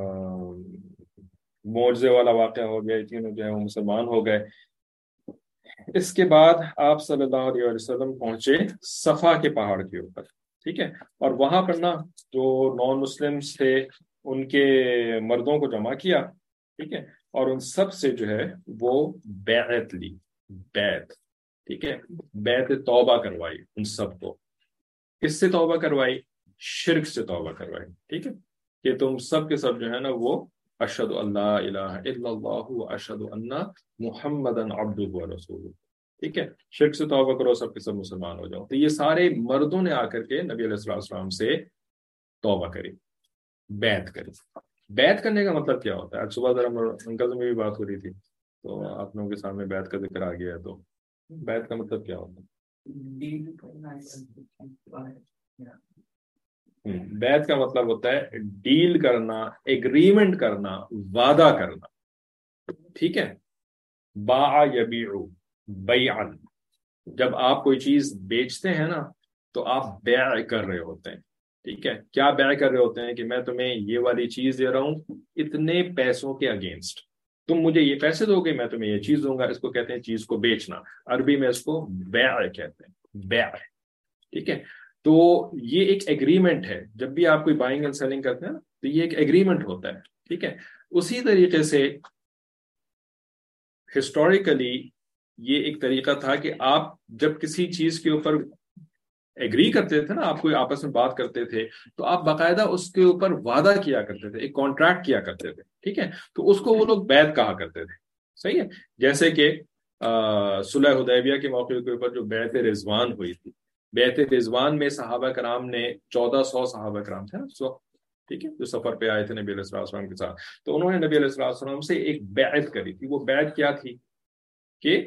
معجزے والا واقعہ ہو گیا، تینوں جو ہے وہ مسلمان ہو گئے. اس کے بعد آپ صلی اللہ علیہ وسلم پہنچے صفا کے پہاڑ کے اوپر. ٹھیک ہے، اور وہاں پر نا جو نان مسلمس تھے ان کے مردوں کو جمع کیا. ٹھیک ہے، اور ان سب سے جو ہے وہ بیعت لی، بیعت. ٹھیک ہے، بیعت توبہ کروائی ان سب کو. کس سے توبہ کروائی؟ شرک سے توبہ کروائی. ٹھیک ہے، کہ تم سب کے سب جو ہے نا وہ اشہد ان لا الہ الا اللہ و اشہد ان محمدا عبدہ و رسولہ. ٹھیک ہے، شرک سے توبہ کرو، سب کے سب مسلمان ہو جاؤ. تو یہ سارے مردوں نے آ کر کے نبی علیہ الصلوۃ والسلام سے توبہ کری، بیعت کری. بیعت کرنے کا مطلب کیا ہوتا ہے؟ آج صبح ذرا انکل میں بھی بات ہو رہی تھی تو آپ لوگوں کے سامنے بیعت کا ذکر آ گیا ہے. تو بیعت کا مطلب کیا ہوتا ہے؟ بیعت کا مطلب ہوتا ہے ڈیل کرنا، ایگریمنٹ کرنا، وعدہ کرنا. ٹھیک ہے، باع یبیع بیعا، جب آپ کوئی چیز بیچتے ہیں نا تو آپ بیع کر رہے ہوتے ہیں. ٹھیک ہے، کیا بیع کر رہے ہوتے ہیں؟ کہ میں تمہیں یہ والی چیز دے رہا ہوں اتنے پیسوں کے اگینسٹ، تم مجھے یہ پیسے دو گے، میں تمہیں یہ چیز دوں گا. اس کو کہتے ہیں چیز کو بیچنا، عربی میں اس کو بیع کہتے ہیں، بیع. ٹھیک ہے، تو یہ ایک ایگریمنٹ ہے. جب بھی آپ کوئی بائنگ اینڈ سیلنگ کرتے ہیں تو یہ ایک ایگریمنٹ ہوتا ہے. ٹھیک ہے، اسی طریقے سے ہسٹوریکلی یہ ایک طریقہ تھا کہ آپ جب کسی چیز کے اوپر ایگری کرتے تھے نا، آپ کوئی آپس میں بات کرتے تھے تو آپ باقاعدہ اس کے اوپر وعدہ کیا کرتے تھے، ایک کانٹریکٹ کیا کرتے تھے. ٹھیک ہے، تو اس کو وہ لوگ بیعت کہا کرتے تھے. صحیح ہے، جیسے کہ صلح حدیبیہ کے موقع کے اوپر جو بیعت رضوان ہوئی تھی. بیعت رضوان میں صحابہ کرام نے چودہ سو صحابہ کرام تھے نا اس وقت. ٹھیک ہے، جو سفر پہ آئے تھے نبی علیہ الصلوۃ والسلام کے ساتھ، تو انہوں نے نبی علیہ الصلوۃ والسلام سے ایک بیعت کری تھی. وہ بیعت کیا تھی؟ کہ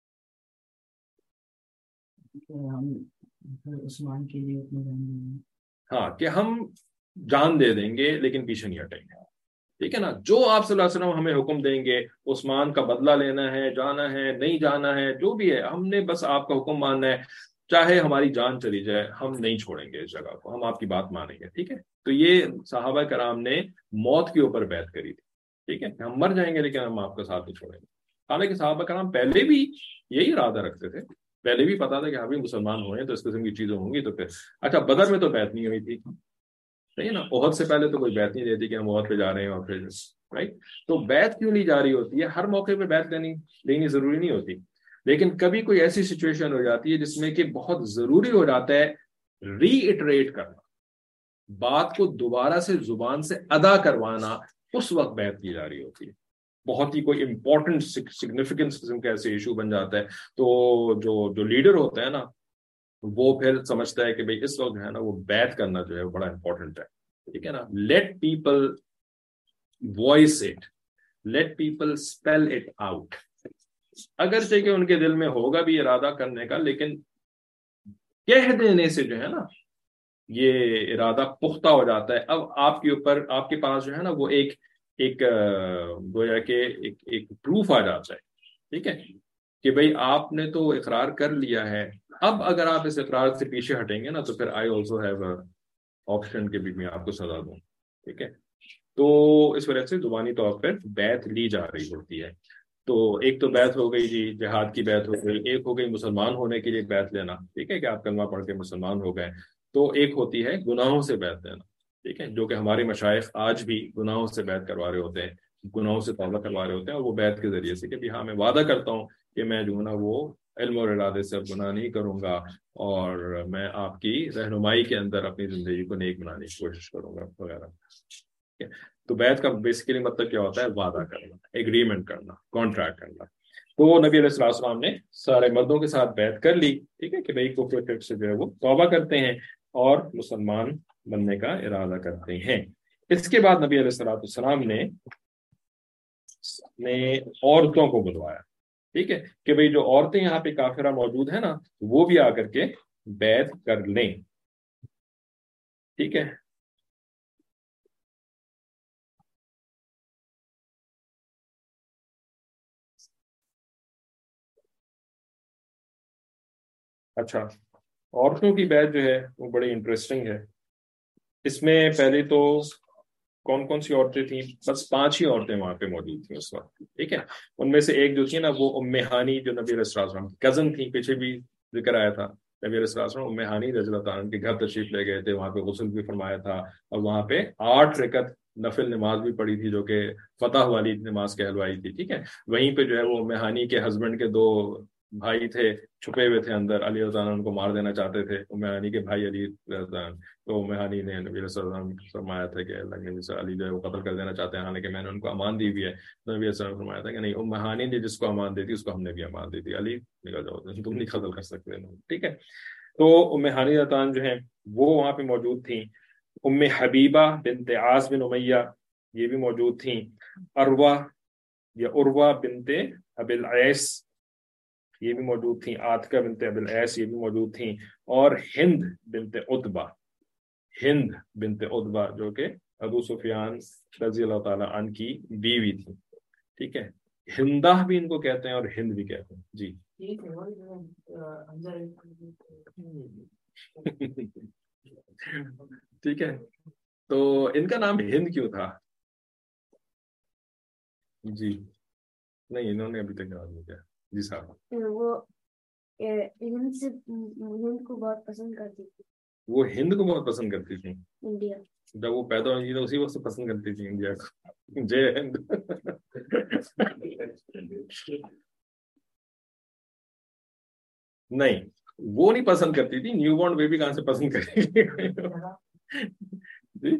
عثمان کے لیے اپنے جان دیں گے.
ہاں، کہ ہم جان دے دیں گے لیکن پیچھے نہیں ہٹیں گے. ٹھیک ہے نا، جو آپ صلی اللہ علیہ وسلم ہمیں حکم دیں گے، عثمان کا بدلہ لینا ہے، جانا ہے نہیں جانا ہے، جو بھی ہے، ہم نے بس آپ کا حکم ماننا ہے، چاہے ہماری جان چلی جائے ہم نہیں چھوڑیں گے اس جگہ کو، ہم آپ کی بات مانیں گے. ٹھیک ہے، تو یہ صحابہ کرام نے موت کے اوپر بیعت کری تھی. ٹھیک ہے، ہم مر جائیں گے لیکن ہم آپ کا ساتھ نہیں چھوڑیں گے. حالانکہ صحابہ کرام پہلے بھی یہی ارادہ رکھتے تھے، پہلے بھی پتا تھا کہ ہم بھی مسلمان ہوئے تو اس قسم کی چیزیں ہوں گی. تو پھر اچھا بدر میں تو بیعت نہیں ہوئی تھی، صحیح ہے نا، احد سے پہلے تو کوئی بیعت نہیں دیتی کہ ہم احد پہ جا رہے ہیں. اور پھر رائٹ، تو بیعت کیوں نہیں جاری ہوتی ہے؟ ہر موقع پہ بیعت لینی لینی ضروری نہیں ہوتی، لیکن کبھی کوئی ایسی سچویشن ہو جاتی ہے جس میں کہ بہت ضروری ہو جاتا ہے ری ایٹریٹ کرنا، بات کو دوبارہ سے زبان سے ادا کروانا اس وقت بیعت کی جا رہی ہوتی ہے. بہت ہی کوئی امپورٹنٹ سگنیفیکنس قسم کا ایسے ایشو بن جاتا ہے تو جو جو لیڈر ہوتا ہے نا وہ پھر سمجھتا ہے کہ بھئی اس وقت جو ہے نا وہ بیعت کرنا جو ہے وہ بڑا امپورٹنٹ ہے. ٹھیک ہے نا. Let people voice it, let people spell it out. اگرچہ کہ ان کے دل میں ہوگا بھی ارادہ کرنے کا, لیکن کہہ دینے سے جو ہے نا یہ ارادہ پختہ ہو جاتا ہے. اب آپ کے اوپر, آپ کے پاس جو ہے نا وہ ایک ایک گویا کہ ایک ایک پروف آ جاتا ہے. ٹھیک ہے کہ بھئی آپ نے تو اقرار کر لیا ہے, اب اگر آپ اس اقرار سے پیچھے ہٹیں گے نا تو پھر آئی آلسو ہیو آپشن کے بھی میں آپ کو سزا دوں. ٹھیک ہے. تو اس وجہ سے زبانی طور پر بیعت لی جا رہی ہوتی ہے. تو ایک تو بیعت ہو گئی جی, جہاد کی بیعت ہو گئی. ایک ہو گئی مسلمان ہونے کے لیے بیعت لینا. ٹھیک ہے کہ آپ کلمہ پڑھ کے مسلمان ہو گئے. تو ایک ہوتی ہے گناہوں سے بیعت لینا. ٹھیک ہے, جو کہ ہمارے مشائخ آج بھی گناہوں سے بیعت کروا رہے ہوتے ہیں, گناہوں سے توبہ کروا رہے ہوتے ہیں, اور وہ بیعت کے ذریعے سے کہ بھی ہاں میں وعدہ کرتا ہوں کہ میں جو نا وہ علم اور ارادے سے اب گناہ نہیں کروں گا, اور میں آپ کی رہنمائی کے اندر اپنی زندگی کو نیک بنانے کی کوشش کروں گا وغیرہ. تو بیعت کا بیسیکلی مطلب کیا ہوتا ہے؟ وعدہ کرنا, ایگریمنٹ کرنا, کانٹریکٹ کرنا. تو نبی علیہ الصلوۃ والسلام نے سارے مردوں کے ساتھ بیعت کر لی. ٹھیک ہے کہ بھئی کفر شرک سے جو ہے وہ توبہ کرتے ہیں اور مسلمان بننے کا ارادہ کرتے ہیں. اس کے بعد نبی علیہ الصلوۃ والسلام نے نے عورتوں کو بلوایا. ٹھیک ہے کہ بھئی جو عورتیں یہاں پہ کافرہ موجود ہیں نا وہ بھی آ کر کے بیعت کر لیں. ٹھیک ہے. اچھا, عورتوں کی بیعت جو ہے وہ بڑی انٹرسٹنگ ہے. اس میں پہلے تو کون کون سی عورتیں تھیں؟ بس پانچ ہی عورتیں وہاں پہ موجود تھیں اس وقت. ٹھیک ہے. ان میں سے ایک جو تھی نا وہ ام ہانی, جو نبی علیہ السلام کی کزن تھی, پیچھے بھی ذکر آیا تھا. نبی علیہ السلام ام ہانی رضی اللہ تعالیٰ کے گھر تشریف لے گئے تھے, وہاں پہ غسل بھی فرمایا تھا, اور وہاں پہ آٹھ رکعت نفل نماز بھی پڑھی تھی جو کہ فتح والی نماز کہلوائی تھی. ٹھیک ہے. وہیں پہ جو ہے وہ ام ہانی کے ہسبینڈ کے دو بھائی تھے, چھپے ہوئے تھے اندر, علی رضی اللہ عنہ ان کو مار دینا چاہتے تھے, ام ہانی کے بھائی علی رضی اللہ عنہ. تو ام ہانی نے نبی صلی اللہ علیہ وسلم فرمایا تھا کہ اللہ کے نبی علی جو ہے وہ قتل کر دینا چاہتے ہیں, حالانکہ میں نے ان کو امان دی ہوئی ہے. تو نبی صلی اللہ علیہ وسلم نے فرمایا تھا کہ نہیں, ام ہانی نے جس کو امان دی تھی اس کو ہم نے بھی امان دی تھی, علی نکل جاؤ, تم نہیں قتل کر سکتے. ٹھیک ہے. تو ام ہانی رضی اللہ عنہ جو ہیں وہ وہاں پہ موجود تھیں. ام حبیبہ بنت عاص بن امیہ یہ بھی موجود تھیں. عروہ یا عروہ بنت ابی العیس یہ بھی موجود تھیں. عاتکہ بنت ابی العیس یہ بھی موجود تھیں. اور ہند بنت عتبہ, ہند بنت عتبہ جو کہ ابو سفیان رضی اللہ تعالیٰ عنہ کی بیوی تھی. ٹھیک ہے. ہندہ بھی ان کو کہتے ہیں اور ہند بھی کہتے ہیں. جی ٹھیک ہے. تو ان کا نام ہند کیوں تھا؟ جی نہیں, انہوں نے ابھی تک جواب نہیں دیا. جی صاحب.
وہ ہند سے ہند کو بہت پسند کرتی تھی.
وہ ہند کو بہت پسند کرتی تھی.
انڈیا
جب وہ پیدا ہوئی تو اسی وقت سے پسند کرتی تھی انڈیا کو. جے ہند. نہیں, وہ نہیں پسند کرتی تھی. نیو بورن بیبی کہاں سے پسند کرتی تھی؟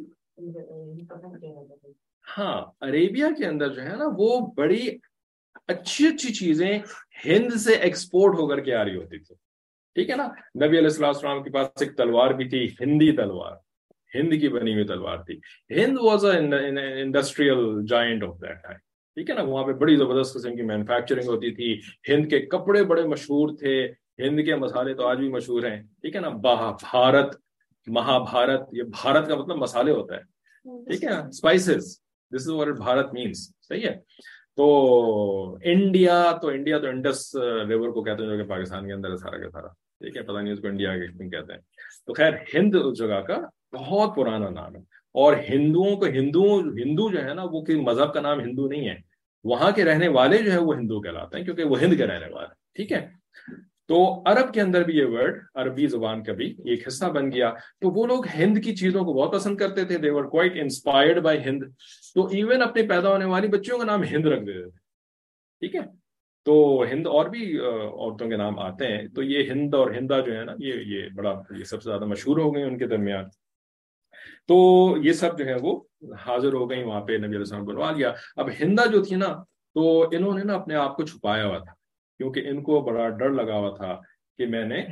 ہاں, عربیہ کے اندر جو ہے نا وہ بڑی اچھی اچھی چیزیں ہند سے ایکسپورٹ ہو کر کے آ رہی ہوتی تھی. ٹھیک ہے نا. نبی علیہ السلام السلام کے پاس ایک تلوار بھی تھی, ہندی تلوار, ہند کی بنی ہوئی تلوار تھی. Hind was a industrial giant of that time. ٹھیک ہے نا. وہاں پہ بڑی زبردست قسم کی مینوفیکچرنگ ہوتی تھی. ہند کے کپڑے بڑے مشہور تھے, ہند کے مسالے تو آج بھی مشہور ہیں. ٹھیک ہے نا. بھارت, مہا بھارت, یہ بھارت کا مطلب مسالے ہوتا ہے. ٹھیک ہے نا. Spices, this is what Bharat means. صحیح ہے. تو انڈیا تو انڈیا تو انڈس ریور کو کہتے ہیں جو کہ پاکستان کے اندر ہے سارا کا سارا. ٹھیک ہے. پتہ نہیں اس کو انڈیا کے کہتے ہیں. تو خیر ہند اس جگہ کا بہت پرانا نام ہے. اور ہندوؤں کو ہندو ہندو جو ہے نا وہ کہ مذہب کا نام ہندو نہیں ہے, وہاں کے رہنے والے جو ہے وہ ہندو کہلاتے ہیں کیونکہ وہ ہند کے رہنے والے. ٹھیک ہے. تو عرب کے اندر بھی یہ ورڈ عربی زبان کا بھی ایک حصہ بن گیا. تو وہ لوگ ہند کی چیزوں کو بہت پسند کرتے تھے. they were quite inspired by ہند. تو ایون اپنے پیدا ہونے والی بچیوں کا نام ہند رکھ دیتے تھے. ٹھیک ہے. تو ہند اور بھی عورتوں کے نام آتے ہیں. تو یہ ہند اور ہندا جو ہے نا یہ یہ بڑا یہ سب سے زیادہ مشہور ہو گئی ان کے درمیان. تو یہ سب جو ہے وہ حاضر ہو گئی وہاں پہ، نبی علیہ السلام بلوا لیا. اب ہندا جو تھی نا تو انہوں نے نا اپنے آپ کو چھپایا ہوا تھا کیونکہ ان کو بڑا ڈر لگا ہوا تھا کہ میں نے،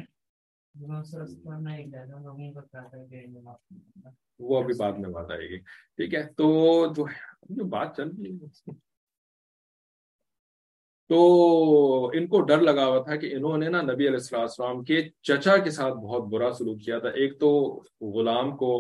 وہ ابھی بعد میں بات آئے گی. ٹھیک ہے، تو جو جو بات چل رہی ہے، تو ان کو ڈر لگا ہوا تھا کہ انہوں نے نا نبی علیہ السلام کے چچا کے ساتھ بہت برا سلوک کیا تھا. ایک تو غلام کو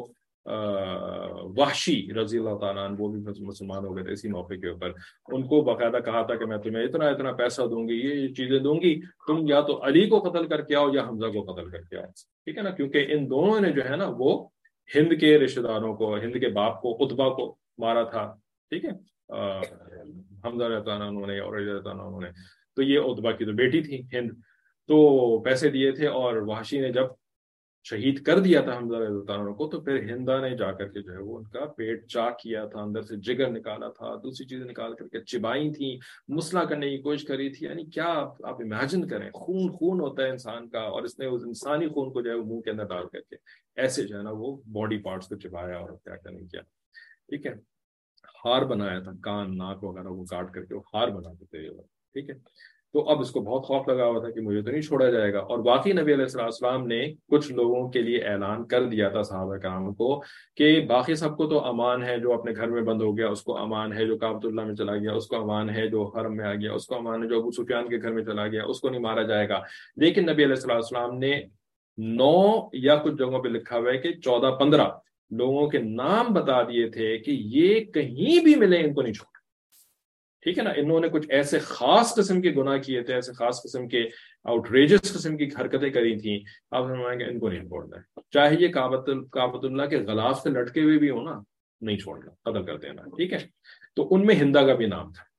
وحشی رضی اللہ تعالیٰ عنہ، وہ بھی مسلمان ہو گئے تھے اسی موقع کے اوپر، ان کو باقاعدہ کہا تھا کہ میں تمہیں اتنا اتنا پیسہ دوں گی، یہ چیزیں دوں گی، تم یا تو علی کو قتل کر کے آؤ یا حمزہ کو قتل کر کے آؤ. ٹھیک ہے نا، کیونکہ ان دونوں نے جو ہے نا وہ ہند کے رشتہ داروں کو، ہند کے باپ کو، اتبا کو مارا تھا. ٹھیک ہے، حمزہ رضی اللہ عنہ نے اور علی رضی اللہ عنہ نے. تو یہ اتبا کی تو بیٹی تھی ہند، تو پیسے دیے تھے، اور وحشی نے جب شہید کر دیا تھا حمزہ رضی اللہ عنہ کو، تو پھر ہندا نے جا کر کے جو ہے وہ ان کا پیٹ چاک کیا تھا، اندر سے جگر نکالا تھا، دوسری چیزیں نکال کر کے چبائی تھیں، مسئلہ کرنے کی کوشش کری تھی. یعنی کیا آپ امیجن کریں، خون خون ہوتا ہے انسان کا، اور اس نے اس انسانی خون کو جو ہے وہ منہ کے اندر ڈال کر کے ایسے جو ہے نا وہ باڈی پارٹس کو چبایا اور کیا کیا نہیں کیا. ٹھیک ہے، ہار بنایا تھا، کان ناک وغیرہ وہ کاٹ کر کے وہ ہار بناتے تھے. ٹھیک ہے، تو اب اس کو بہت خوف لگا ہوا تھا کہ مجھے تو نہیں چھوڑا جائے گا. اور باقی نبی علیہ السلام نے کچھ لوگوں کے لیے اعلان کر دیا تھا صحابہ کرام کو کہ باقی سب کو تو امان ہے، جو اپنے گھر میں بند ہو گیا اس کو امان ہے، جو کعبۃ اللہ میں چلا گیا اس کو امان ہے، جو حرم میں آ گیا اس کو امان ہے، جو ابو سفیان کے گھر میں چلا گیا اس کو نہیں مارا جائے گا. لیکن نبی علیہ السلام نے نو یا کچھ جگہوں پہ لکھا ہوا ہے کہ چودہ پندرہ لوگوں کے نام بتا دیے تھے کہ یہ کہیں بھی ملے ان کو نہیں چھوڑ. ٹھیک ہے نا، انہوں نے کچھ ایسے خاص قسم کے گناہ کیے تھے، ایسے خاص قسم کے آؤٹریجس قسم کی حرکتیں کری تھیں، آپ سمجھائیں گے ان کو نہیں چھوڑنا ہے، چاہے یہ کعبۃ کعبۃ اللہ کے غلاف سے لٹکے ہوئے بھی ہو نا، نہیں چھوڑنا، قتل کر دینا. ٹھیک ہے، تو ان میں ہندا کا بھی نام تھا.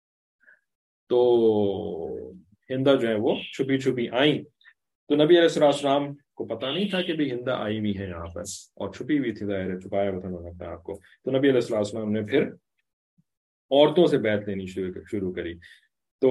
تو ہندا جو ہے وہ چھپی چھپی آئیں، تو نبی علیہ السلام کو پتہ نہیں تھا کہ بھی ہندا آئی ہوئی ہے یہاں پر، اور چھپی ہوئی تھی، ظاہر ہے چھپایا ہوا تھا انہوں نے اپنے آپ کو. تو نبی علیہ السلام نے پھر عورتوں سے بیعت لینی شروع کری. تو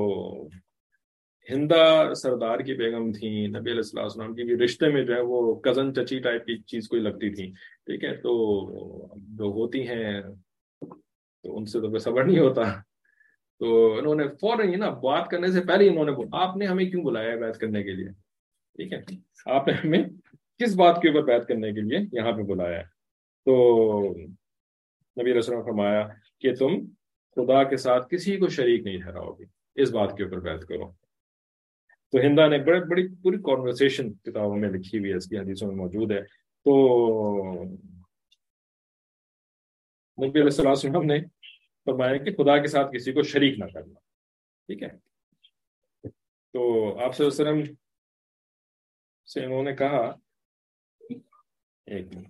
ہندا سردار کی بیگم تھیں، نبی علیہ السلام کی بھی رشتے میں جو ہے وہ کزن چچی ٹائپ کی چیز کوئی لگتی تھی. ٹھیک ہے، تو جو ہوتی ہیں تو ان سے تو کوئی صبر نہیں ہوتا. تو انہوں نے فوراً نا بات کرنے سے پہلے انہوں نے بولا آپ نے ہمیں کیوں بلایا ہے بیعت کرنے کے لیے؟ ٹھیک ہے، آپ نے ہمیں کس بات کے اوپر بیعت کرنے کے لیے یہاں پہ بلایا ہے؟ تو نبی علیہ السلام نے فرمایا کہ تم خدا کے ساتھ کسی کو شریک نہیں ٹھہراؤ گے، اس بات کے اوپر بیعت کرو. تو ہندا نے بڑے بڑی پوری کانورسیشن کتابوں میں لکھی ہوئی ہے، اس کی حدیثوں میں موجود ہے. تو نبی علیہ السلام نے فرمایا کہ خدا کے ساتھ کسی کو شریک نہ کرنا. ٹھیک ہے، تو آپ صلی اللہ علیہ وسلم سے انہوں نے کہا، ایک منٹ،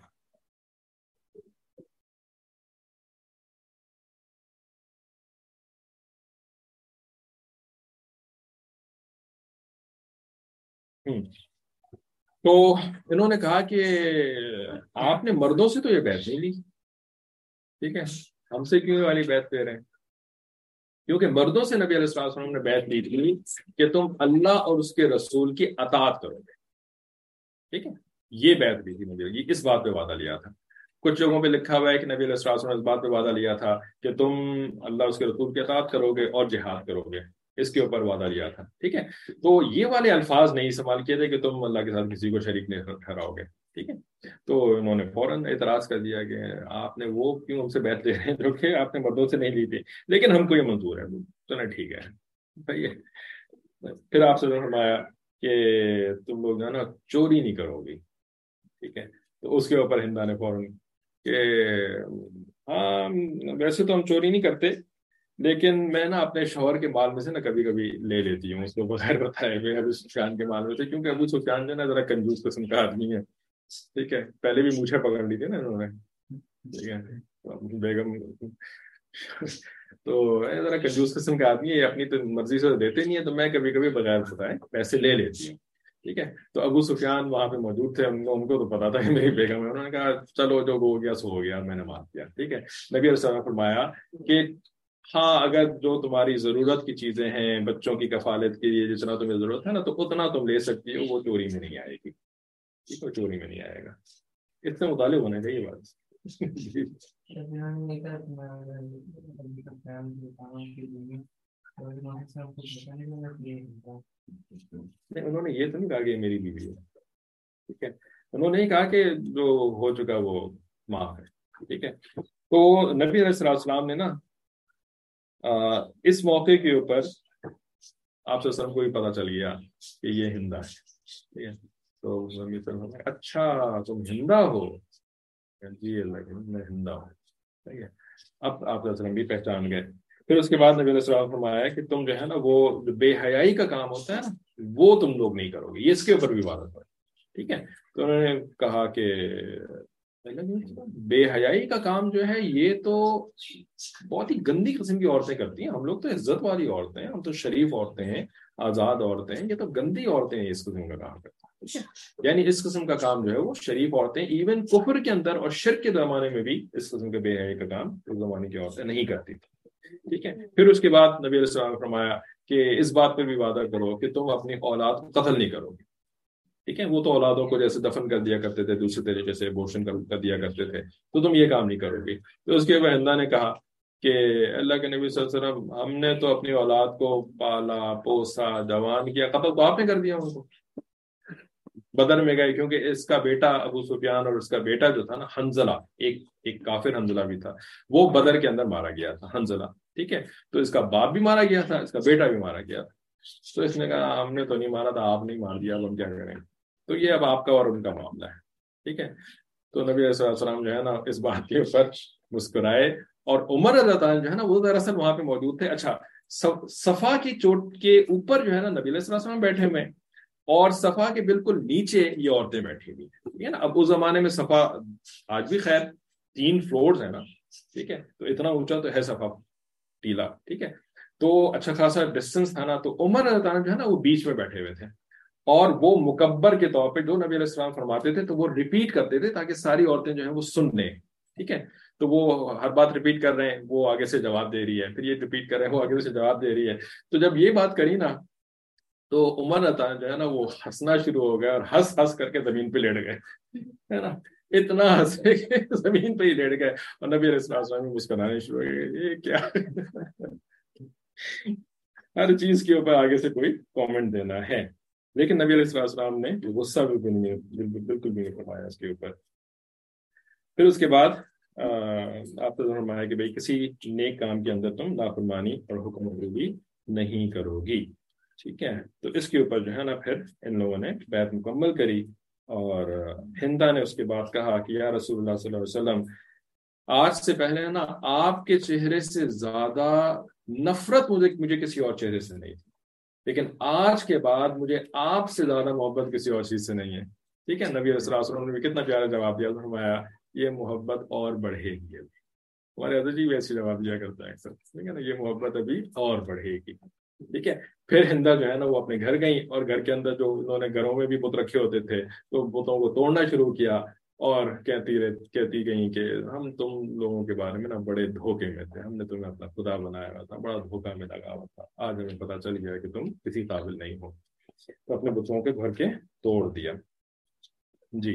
تو انہوں نے کہا کہ آپ نے مردوں سے تو یہ بیعت نہیں لی، ٹھیک ہے، ہم سے کیوں والی بیعت لے رہے ہیں؟ کیونکہ مردوں سے نبی علیہ السلام نے بیعت لی تھی کہ تم اللہ اور اس کے رسول کی اطاعت کرو گے. ٹھیک ہے، یہ بیعت لی تھی نبی، اس بات پہ وعدہ لیا تھا. کچھ جگہوں پہ لکھا ہوا ہے کہ نبی علیہ السلام نے اس بات پہ وعدہ لیا تھا کہ تم اللہ اس کے رسول کی اطاعت کرو گے اور جہاد کرو گے، اس کے اوپر وعدہ لیا تھا. ٹھیک ہے، تو یہ والے الفاظ نہیں استعمال کیے تھے کہ تم اللہ کے ساتھ کسی کو شریک نہیں ٹھہراؤ گے. ٹھیک ہے، تو انہوں نے فوراً اعتراض کر دیا کہ آپ نے وہ کیوں ہم سے بیعت لے رہے ہیں جو کہ آپ نے مردوں سے نہیں لی تھی، لیکن ہم کو یہ منظور ہے. تو نا ٹھیک ہے. پھر آپ سے فرمایا کہ تم لوگ جو ہے نا چوری نہیں کرو گی. ٹھیک ہے، تو اس کے اوپر ہندا نے فوراً کہ ہاں ویسے تو ہم چوری نہیں کرتے، لیکن میں نا اپنے شوہر کے مال میں سے نا کبھی کبھی لے لیتی ہوں. اس کو بغیر بتائے ہوئے ابو سفیان کے مال میں سے، کیونکہ ابو سفیان جو ہے نا ذرا کنجوس قسم کا آدمی ہے. ٹھیک ہے، پہلے بھی مجھے پکڑ لی تھی نا انہوں نے. ٹھیک ہے، بیگم تو ذرا کنجوس قسم کا آدمی ہے، اپنی تو مرضی سے دیتے نہیں ہے، تو میں کبھی کبھی بغیر بتائے پیسے لے لیتی ہوں. ٹھیک ہے، تو ابو سفیان وہاں پہ موجود تھے، ان کو تو پتا تھا کہ میری بیگم ہے. انہوں نے کہا چلو جو ہو گیا سو ہو گیا، میں نے معاف کیا. ٹھیک ہے، نبی علیہ السلام نے فرمایا کہ ہاں اگر جو تمہاری ضرورت کی چیزیں ہیں، بچوں کی کفالت کے لیے جتنا تمہیں ضرورت ہے نا، تو اتنا تم لے سکتی ہو، وہ چوری میں نہیں آئے گی. ٹھیک ہے، چوری میں نہیں آئے گا. اتنے مطالعے ہونے کا یہ بات نہیں، انہوں نے یہ تو نہیں کہا کہ یہ میری بیوی ہے، ٹھیک ہے، انہوں نے کہا کہ جو ہو چکا وہ معاف ہے، ٹھیک ہے. تو نبی علیہ السلام نے نا اس موقع کے اوپر آپ سے سب کو بھی پتہ چل گیا کہ یہ ہندا ہے، ٹھیک ہے. تو نبی صلی اللہ علیہ وسلم، اچھا تم ہندا ہو؟ جی اللہ کے میں ہندا ہوں، ٹھیک ہے. اب آپ صلی اللہ علیہ وسلم بھی پہچان گئے. پھر اس کے بعد نبی علیہ السلام نے فرمایا کہ تم جو ہے نا وہ جو بے حیائی کا کام ہوتا ہے نا وہ تم لوگ نہیں کرو گے، یہ اس کے اوپر بھی عبادت ہے، ٹھیک ہے. تو انہوں نے کہا کہ بے حیائی کا کام جو ہے یہ تو بہت ہی گندی قسم کی عورتیں کرتی ہیں، ہم لوگ تو عزت والی عورتیں ہیں، ہم تو شریف عورتیں ہیں، آزاد عورتیں ہیں، یہ تو گندی عورتیں ہیں اس قسم کا کام کرتی ہیں، ٹھیک ہے. یعنی اس قسم کا کام جو ہے وہ شریف عورتیں ایون کفر کے اندر اور شرک کے زمانے میں بھی اس قسم کے بے حیائی کا کام اس زمانے کی عورتیں نہیں کرتی تھی، ٹھیک ہے. پھر اس کے بعد نبی علیہ السلام نے فرمایا کہ اس بات پہ بھی وعدہ کرو کہ تم اپنی اولاد کو قتل نہیں کرو گے، ٹھیک ہے. وہ تو اولادوں کو جیسے دفن کر دیا کرتے تھے، دوسرے طریقے سے ابورشن کر دیا کرتے تھے، تو تم یہ کام نہیں کرو گے. تو اس کے بعد ہندا نے کہا کہ اللہ کے نبی صلی اللہ علیہ وسلم ہم نے تو اپنی اولاد کو پالا پوسا جوان کیا، قتل تو آپ نے کر دیا ان کو. بدر میں گئے کیونکہ اس کا بیٹا ابو سفیان اور اس کا بیٹا جو تھا نا حنزلہ، ایک ایک کافر حنزلہ بھی تھا، وہ بدر کے اندر مارا گیا تھا حنزلہ، ٹھیک ہے. تو اس کا باپ بھی مارا گیا تھا، اس کا بیٹا بھی مارا گیا تھا. تو اس نے کہا ہم نے تو نہیں مارا تھا، آپ نے مار دیا، اب ہم کیا کریں. تو یہ اب آپ کا اور ان کا معاملہ ہے، ٹھیک ہے. تو نبی علیہ السلام جو ہے نا اس بات کے اوپر مسکرائے، اور عمر رضی اللہ عنہ جو ہے نا وہ دراصل وہاں پہ موجود تھے. اچھا، صفا کی چوٹ کے اوپر جو ہے نا نبی علیہ السلام بیٹھے ہوئے، اور صفا کے بالکل نیچے یہ عورتیں بیٹھی ہوئی ہیں، ٹھیک ہے نا. اب اس زمانے میں صفا آج بھی خیر تین فلورز ہیں نا، ٹھیک ہے، تو اتنا اونچا تو ہے صفا ٹیلا، ٹھیک ہے. تو اچھا خاصا ڈسٹینس تھا نا. تو عمر رضی اللہ عنہ جو ہے نا وہ بیچ میں بیٹھے ہوئے تھے، اور وہ مکبر کے طور پہ جو نبی علیہ السلام فرماتے تھے تو وہ ریپیٹ کرتے تھے تاکہ ساری عورتیں جو ہیں وہ سن لیں، ٹھیک ہے. تو وہ ہر بات ریپیٹ کر رہے ہیں، وہ آگے سے جواب دے رہی ہے، پھر یہ ریپیٹ کر رہے ہیں، وہ آگے سے جواب دے رہی ہے. تو جب یہ بات کری نا تو عمر رضی اللہ عنہ جو ہے نا وہ ہنسنا شروع ہو گیا، اور ہنس ہنس کر کے زمین پہ لیٹ گئے، ہے نا. اتنا ہنسے کہ زمین پہ ہی لیٹ گئے، اور نبی علیہ السلام مسکرانے شروع ہو گئے. یہ کیا ہر چیز کے اوپر آگے سے کوئی کامنٹ دینا ہے. لیکن نبی علیہ السلام نے غصہ بالکل نہیں بالکل بھی نہیں فرمایا اس کے اوپر. پھر اس کے بعد آپ نے فرمایا کہ بھائی کسی نیک کام کے اندر تم نافرمانی اور حکم روی نہیں کرو گی، ٹھیک ہے. تو اس کے اوپر جو ہے نا پھر ان لوگوں نے بیعت مکمل کری، اور ہندا نے اس کے بعد کہا کہ یا رسول اللہ صلی اللہ علیہ وسلم آج سے پہلے نا آپ کے چہرے سے زیادہ نفرت مجھے مجھے کسی اور چہرے سے نہیں تھی، لیکن آج کے بعد مجھے آپ سے زیادہ محبت کسی اور چیز سے نہیں ہے، ٹھیک ہے. نبی علیہ السلام نے بھی کتنا پیارا جواب دیا، فرمایا یہ محبت اور بڑھے گی. ہمارے حضرت جی ویسے جواب دیا کرتا ہے اکثر، ٹھیک ہے نا، یہ محبت ابھی اور بڑھے گی، ٹھیک ہے. پھر ہندا جو ہے نا وہ اپنے گھر گئیں، اور گھر کے اندر جو انہوں نے گھروں میں بھی بت رکھے ہوتے تھے تو بتوں کو توڑنا شروع کیا، اور کہتی رہ کہتی گئیں کہ ہم تم لوگوں کے بارے میں نا بڑے دھوکے میں تھے، ہم نے تمہیں اپنا خدا بنایا ہوا تھا، بڑا دھوکہ میں لگا ہوا تھا، آج ہمیں پتہ چل گیا کہ تم کسی قابل نہیں ہو. تو اپنے بتوں کے گھر کے توڑ دیا. جی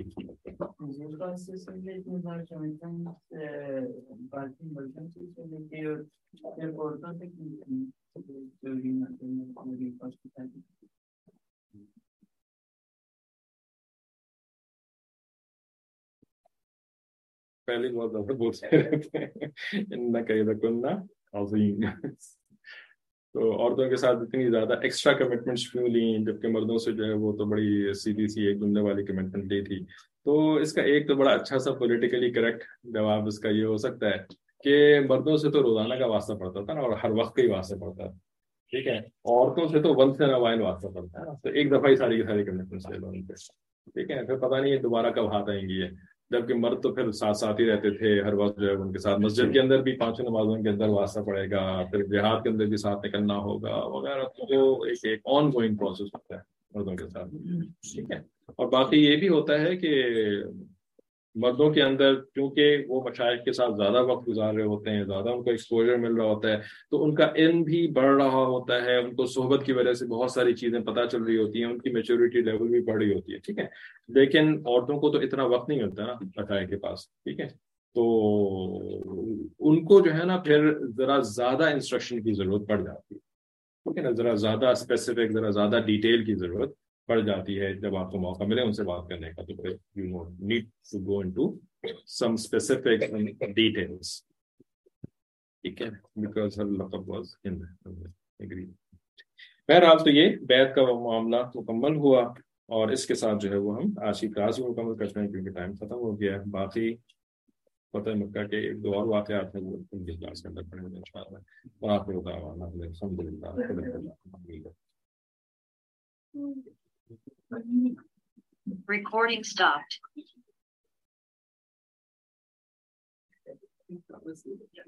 پہلے بہت زیادہ بولتے رہتے ہیں ان کئی رکنہ عظیم. تو عورتوں کے ساتھ اتنی زیادہ ایکسٹرا کمٹمنٹس کیوں لیں، جبکہ مردوں سے جو ہے وہ تو بڑی سیدھی سی ایک جملے والی کمٹمنٹ لی تھی. تو اس کا ایک تو بڑا اچھا سا پولیٹیکلی کریکٹ جواب اس کا یہ ہو سکتا ہے کہ مردوں سے تو روزانہ کا واسطہ پڑتا تھا نا، اور ہر وقت کا ہی واسطہ پڑتا تھا، ٹھیک ہے. عورتوں سے تو ون سے نوائن واسطہ پڑتا ہے نا، تو ایک دفعہ ہی ساری کی ساری کمٹمنٹس لے لو ان پہ، ٹھیک ہے. پھر پتہ نہیں دوبارہ کب ہاتھ آئیں گی. جبکہ مرد تو پھر ساتھ ساتھ ہی رہتے تھے ہر وقت، جو ہے ان کے ساتھ مسجد کے اندر بھی پانچوں نمازوں کے اندر واسطہ پڑے گا، پھر جہاد کے اندر بھی ساتھ نکلنا ہوگا وغیرہ. تو ایک ایک آن گوئنگ پروسیس ہوتا ہے مردوں کے ساتھ، ٹھیک ہے. اور باقی یہ بھی ہوتا ہے کہ مردوں کے اندر کیونکہ وہ مشائخ کے ساتھ زیادہ وقت گزار رہے ہوتے ہیں، زیادہ ان کو ایکسپوجر مل رہا ہوتا ہے، تو ان کا علم بھی بڑھ رہا ہوتا ہے، ان کو صحبت کی وجہ سے بہت ساری چیزیں پتہ چل رہی ہوتی ہیں، ان کی میچورٹی لیول بھی بڑھ رہی ہوتی ہے، ٹھیک ہے. لیکن عورتوں کو تو اتنا وقت نہیں ہوتا نا مشائخ کے پاس، ٹھیک ہے. تو ان کو جو ہے نا پھر ذرا زیادہ انسٹرکشن کی ضرورت پڑ جاتی ہے، ٹھیک ہے نا، ذرا زیادہ اسپیسیفک، ذرا زیادہ ڈیٹیل کی ضرورت پڑ جاتی ہے. جب آپ کو موقع ملے ان سے بات کرنے کا تو پھر you need to go into some specific details, ٹھیک ہے، بیکاز ہر لقب واز ان ایگری. بہرحال تو یہ بیعت کا معاملہ مکمل ہوا، اور اس کے ساتھ جو ہے وہ ہم آج کی کلاس بھی مکمل کرتے ہیں کیونکہ ٹائم ختم ہو گیا ہے. باقی فتح مکہ کے ایک دو اور واقعات ہیں وہ ان کی کلاس کے اندر پڑھیں گے انشاءاللہ. اور آپ کو دعوانا الحمدللہ.
Recording stopped.